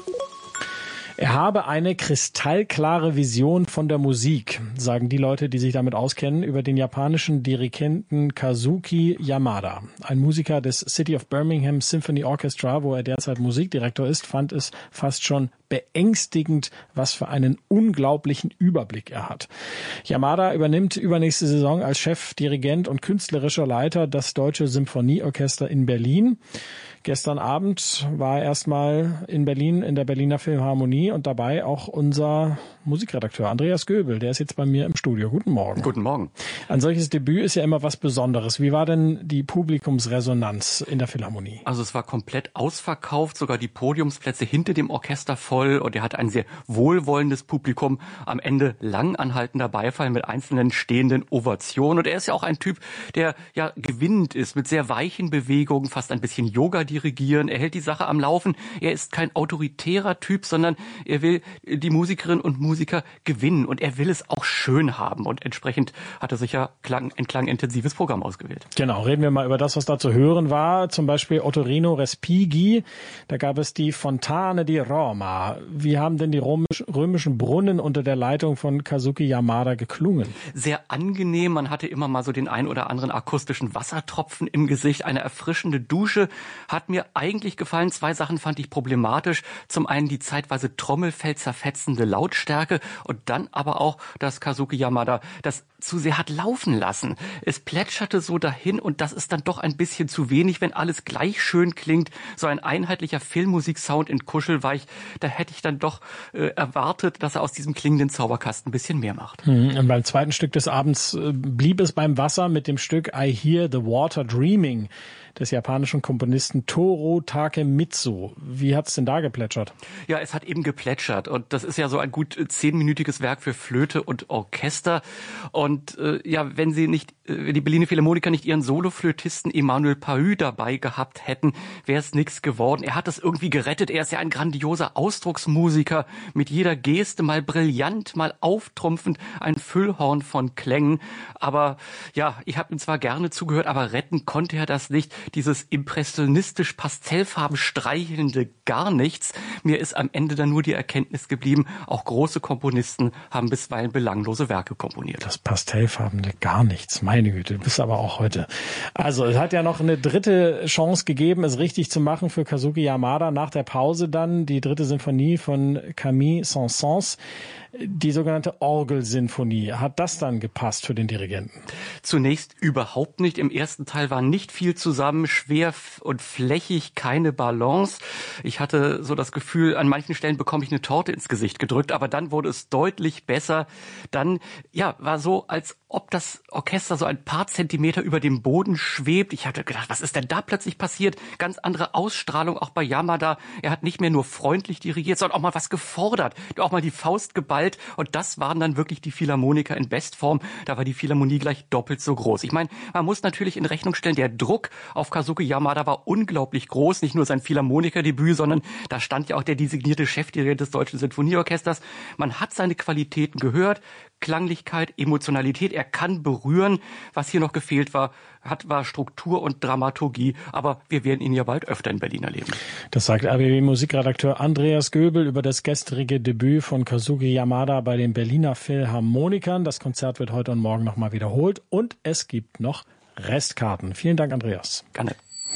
Er habe eine kristallklare Vision von der Musik, sagen die Leute, die sich damit auskennen, über den japanischen Dirigenten Kazuki Yamada. Ein Musiker des City of Birmingham Symphony Orchestra, wo er derzeit Musikdirektor ist, fand es fast schon beängstigend, was für einen unglaublichen Überblick er hat. Yamada übernimmt übernächste Saison als Chefdirigent und künstlerischer Leiter das Deutsche Symphonieorchester in Berlin. Gestern Abend war er erstmal in Berlin in der Berliner Philharmonie und dabei auch unser Musikredakteur Andreas Göbel, der ist jetzt bei mir im Studio. Guten Morgen. Guten Morgen. Ein solches Debüt ist ja immer was Besonderes. Wie war denn die Publikumsresonanz in der Philharmonie? Also es war komplett ausverkauft, sogar die Podiumsplätze hinter dem Orchester voll und er hatte ein sehr wohlwollendes Publikum. Am Ende lang anhaltender Beifall mit einzelnen stehenden Ovationen. Und er ist ja auch ein Typ, der ja gewinnend ist, mit sehr weichen Bewegungen, fast ein bisschen Yoga dirigieren. Er hält die Sache am Laufen. Er ist kein autoritärer Typ, sondern er will die Musikerinnen und Musiker gewinnen und er will es auch schön haben. Und entsprechend hat er sich ja ein klangintensives Programm ausgewählt. Genau, reden wir mal über das, was da zu hören war. Zum Beispiel Ottorino Respighi. Da gab es die Fontane di Roma. Wie haben denn die römischen Brunnen unter der Leitung von Kazuki Yamada geklungen? Sehr angenehm. Man hatte immer mal so den ein oder anderen akustischen Wassertropfen im Gesicht. Eine erfrischende Dusche hat mir eigentlich gefallen. Zwei Sachen fand ich problematisch. Zum einen die zeitweise trommelfellzerfetzende Lautstärke und dann aber auch, dass Kazuki Yamada das zu sehr hat laufen lassen. Es plätscherte so dahin und das ist dann doch ein bisschen zu wenig, wenn alles gleich schön klingt. So ein einheitlicher Filmmusiksound in Kuschelweich, da hätte ich dann doch erwartet, dass er aus diesem klingenden Zauberkasten ein bisschen mehr macht. Und beim zweiten Stück des Abends blieb es beim Wasser mit dem Stück I Hear the Water Dreaming des japanischen Komponisten Toru Takemitsu. Wie hat's denn da geplätschert? Ja, es hat eben geplätschert und das ist ja so ein gut 10-minütiges Werk für Flöte und Orchester. Und wenn die Berliner Philharmoniker nicht ihren Soloflötisten Emmanuel Pahü dabei gehabt hätten, wäre es nichts geworden. Er hat das irgendwie gerettet. Er ist ja ein grandioser Ausdrucksmusiker, mit jeder Geste mal brillant, mal auftrumpfend, ein Füllhorn von Klängen. Aber ja, ich habe ihm zwar gerne zugehört, aber retten konnte er das nicht. Dieses impressionistisch pastellfarben streichelnde gar nichts. Mir ist am Ende dann nur die Erkenntnis geblieben, auch große Komponisten haben bisweilen belanglose Werke komponiert. Das pastellfarbene gar nichts, meine Güte, du bist aber auch heute. Also es hat ja noch eine dritte Chance gegeben, es richtig zu machen für Kazuki Yamada. Nach der Pause dann die dritte Sinfonie von Camille Saint-Saëns, die sogenannte Orgelsinfonie. Hat das dann gepasst für den Dirigenten? Zunächst überhaupt nicht. Im ersten Teil war nicht viel zusammen, schwer und flächig, keine Balance. Ich hatte so das Gefühl, an manchen Stellen bekomme ich eine Torte ins Gesicht gedrückt, aber dann wurde es deutlich besser. Dann, war so, als ob das Orchester so ein paar Zentimeter über dem Boden schwebt. Ich hatte gedacht, was ist denn da plötzlich passiert? Ganz andere Ausstrahlung auch bei Yamada. Er hat nicht mehr nur freundlich dirigiert, sondern auch mal was gefordert, auch mal die Faust geballt. Und das waren dann wirklich die Philharmoniker in Bestform. Da war die Philharmonie gleich doppelt so groß. Ich meine, man muss natürlich in Rechnung stellen, der Druck auf Kazuki Yamada war unglaublich groß. Nicht nur sein Philharmonikerdebüt, sondern da stand ja auch der designierte Chefdirigent des Deutschen Sinfonieorchesters. Man hat seine Qualitäten gehört. Klanglichkeit, Emotionalität, er kann berühren. Was hier noch gefehlt war Struktur und Dramaturgie. Aber wir werden ihn ja bald öfter in Berlin erleben. Das sagt RBB-Musikredakteur Andreas Göbel über das gestrige Debüt von Kazuki Yamada bei den Berliner Philharmonikern. Das Konzert wird heute und morgen nochmal wiederholt und es gibt noch Restkarten. Vielen Dank, Andreas. Gerne.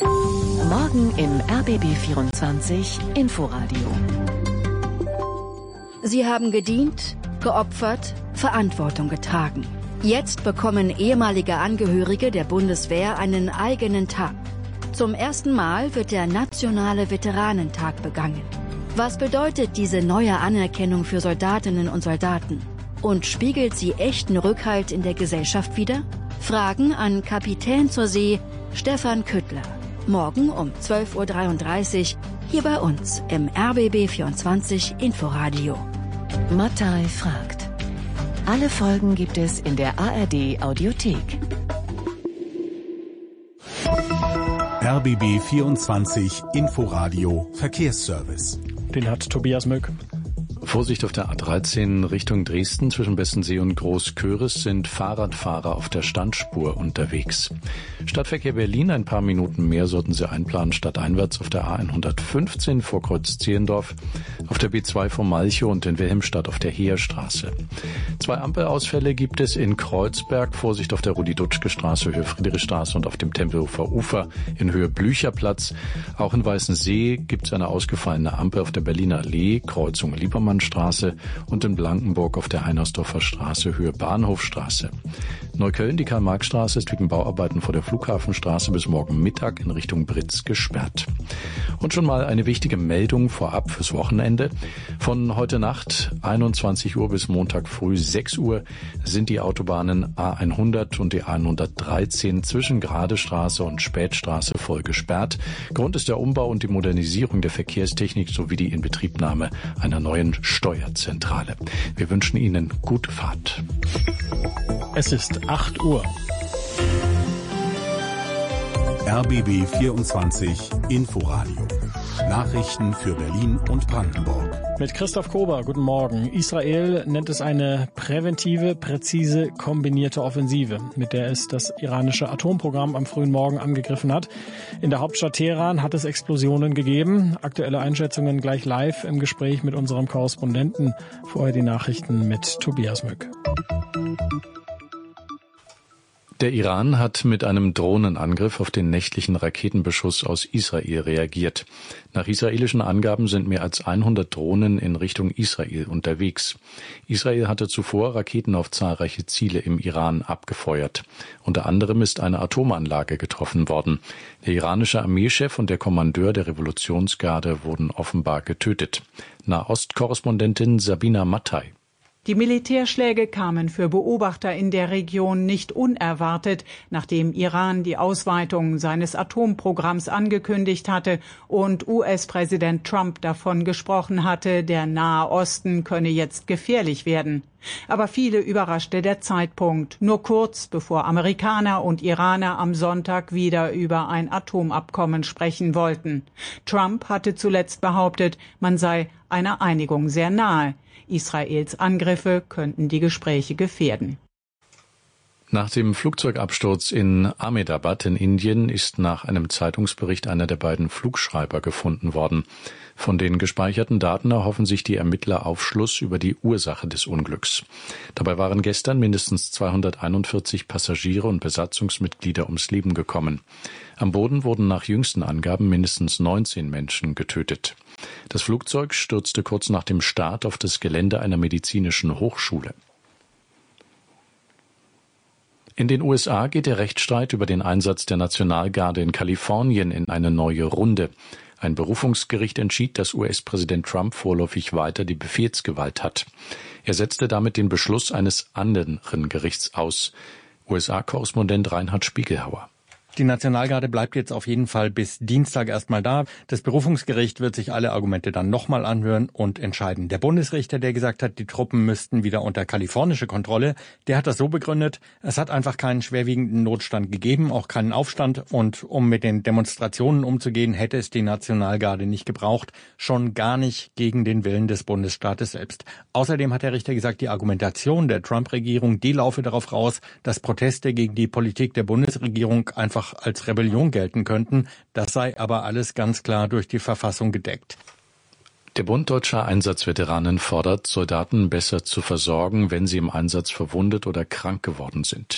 Morgen im RBB 24 Inforadio. Sie haben gedient, geopfert, Verantwortung getragen. Jetzt bekommen ehemalige Angehörige der Bundeswehr einen eigenen Tag. Zum ersten Mal wird der Nationale Veteranentag begangen. Was bedeutet diese neue Anerkennung für Soldatinnen und Soldaten? Und spiegelt sie echten Rückhalt in der Gesellschaft wider? Fragen an Kapitän zur See Stefan Küttler. Morgen um 12.33 Uhr hier bei uns im RBB 24 Inforadio. Mattei fragt. Alle Folgen gibt es in der ARD Audiothek. RBB 24 Inforadio Verkehrsservice. Den hat Tobias Möck. Vorsicht auf der A13 Richtung Dresden zwischen Bessensee und Großköris sind Fahrradfahrer auf der Standspur unterwegs. Stadtverkehr Berlin, ein paar Minuten mehr sollten Sie einplanen, stadteinwärts auf der A115 vor Kreuz-Zehlendorf, auf der B2 vor Malchow und in Wilhelmstadt auf der Heerstraße. 2 Ampelausfälle gibt es in Kreuzberg, Vorsicht auf der Rudi-Dutschke-Straße, Höhe Friedrichstraße und auf dem Tempelhofer Ufer in Höhe Blücherplatz. Auch in Weißensee gibt es eine ausgefallene Ampel auf der Berliner Allee, Kreuzung Liebermannstraße und in Blankenburg auf der Heinersdorfer Straße, Höhe Bahnhofstraße. Neukölln, die Karl-Marx-Straße ist wegen Bauarbeiten vor der Flughafenstraße bis morgen Mittag in Richtung Britz gesperrt. Und schon mal eine wichtige Meldung vorab fürs Wochenende. Von heute Nacht 21 Uhr bis Montag früh 6 Uhr sind die Autobahnen A100 und die A113 zwischen Gradestraße und Spätstraße voll gesperrt. Grund ist der Umbau und die Modernisierung der Verkehrstechnik sowie die Inbetriebnahme einer neuen Steuerzentrale. Wir wünschen Ihnen gute Fahrt. Es ist 8 Uhr. RBB 24 Inforadio. Nachrichten für Berlin und Brandenburg. Mit Christoph Kober, guten Morgen. Israel nennt es eine präventive, präzise, kombinierte Offensive, mit der es das iranische Atomprogramm am frühen Morgen angegriffen hat. In der Hauptstadt Teheran hat es Explosionen gegeben. Aktuelle Einschätzungen gleich live im Gespräch mit unserem Korrespondenten. Vorher die Nachrichten mit Tobias Möck. Der Iran hat mit einem Drohnenangriff auf den nächtlichen Raketenbeschuss aus Israel reagiert. Nach israelischen Angaben sind mehr als 100 Drohnen in Richtung Israel unterwegs. Israel hatte zuvor Raketen auf zahlreiche Ziele im Iran abgefeuert. Unter anderem ist eine Atomanlage getroffen worden. Der iranische Armeechef und der Kommandeur der Revolutionsgarde wurden offenbar getötet. Nahost-Korrespondentin Sabina Mattei. Die Militärschläge kamen für Beobachter in der Region nicht unerwartet, nachdem Iran die Ausweitung seines Atomprogramms angekündigt hatte und US-Präsident Trump davon gesprochen hatte, der Nahe Osten könne jetzt gefährlich werden. Aber viele überraschte der Zeitpunkt, nur kurz bevor Amerikaner und Iraner am Sonntag wieder über ein Atomabkommen sprechen wollten. Trump hatte zuletzt behauptet, man sei einer Einigung sehr nahe. Israels Angriffe könnten die Gespräche gefährden. Nach dem Flugzeugabsturz in Ahmedabad in Indien ist nach einem Zeitungsbericht einer der beiden Flugschreiber gefunden worden. Von den gespeicherten Daten erhoffen sich die Ermittler Aufschluss über die Ursache des Unglücks. Dabei waren gestern mindestens 241 Passagiere und Besatzungsmitglieder ums Leben gekommen. Am Boden wurden nach jüngsten Angaben mindestens 19 Menschen getötet. Das Flugzeug stürzte kurz nach dem Start auf das Gelände einer medizinischen Hochschule. In den USA geht der Rechtsstreit über den Einsatz der Nationalgarde in Kalifornien in eine neue Runde. Ein Berufungsgericht entschied, dass US-Präsident Trump vorläufig weiter die Befehlsgewalt hat. Er setzte damit den Beschluss eines anderen Gerichts aus. USA-Korrespondent Reinhard Spiegelhauer. Die Nationalgarde bleibt jetzt auf jeden Fall bis Dienstag erstmal da. Das Berufungsgericht wird sich alle Argumente dann nochmal anhören und entscheiden. Der Bundesrichter, der gesagt hat, die Truppen müssten wieder unter kalifornische Kontrolle, der hat das so begründet, es hat einfach keinen schwerwiegenden Notstand gegeben, auch keinen Aufstand. Und um mit den Demonstrationen umzugehen, hätte es die Nationalgarde nicht gebraucht, schon gar nicht gegen den Willen des Bundesstaates selbst. Außerdem hat der Richter gesagt, die Argumentation der Trump-Regierung, die laufe darauf raus, dass Proteste gegen die Politik der Bundesregierung einfach als Rebellion gelten könnten. Das sei aber alles ganz klar durch die Verfassung gedeckt. Der Bund Deutscher Einsatzveteranen fordert, Soldaten besser zu versorgen, wenn sie im Einsatz verwundet oder krank geworden sind.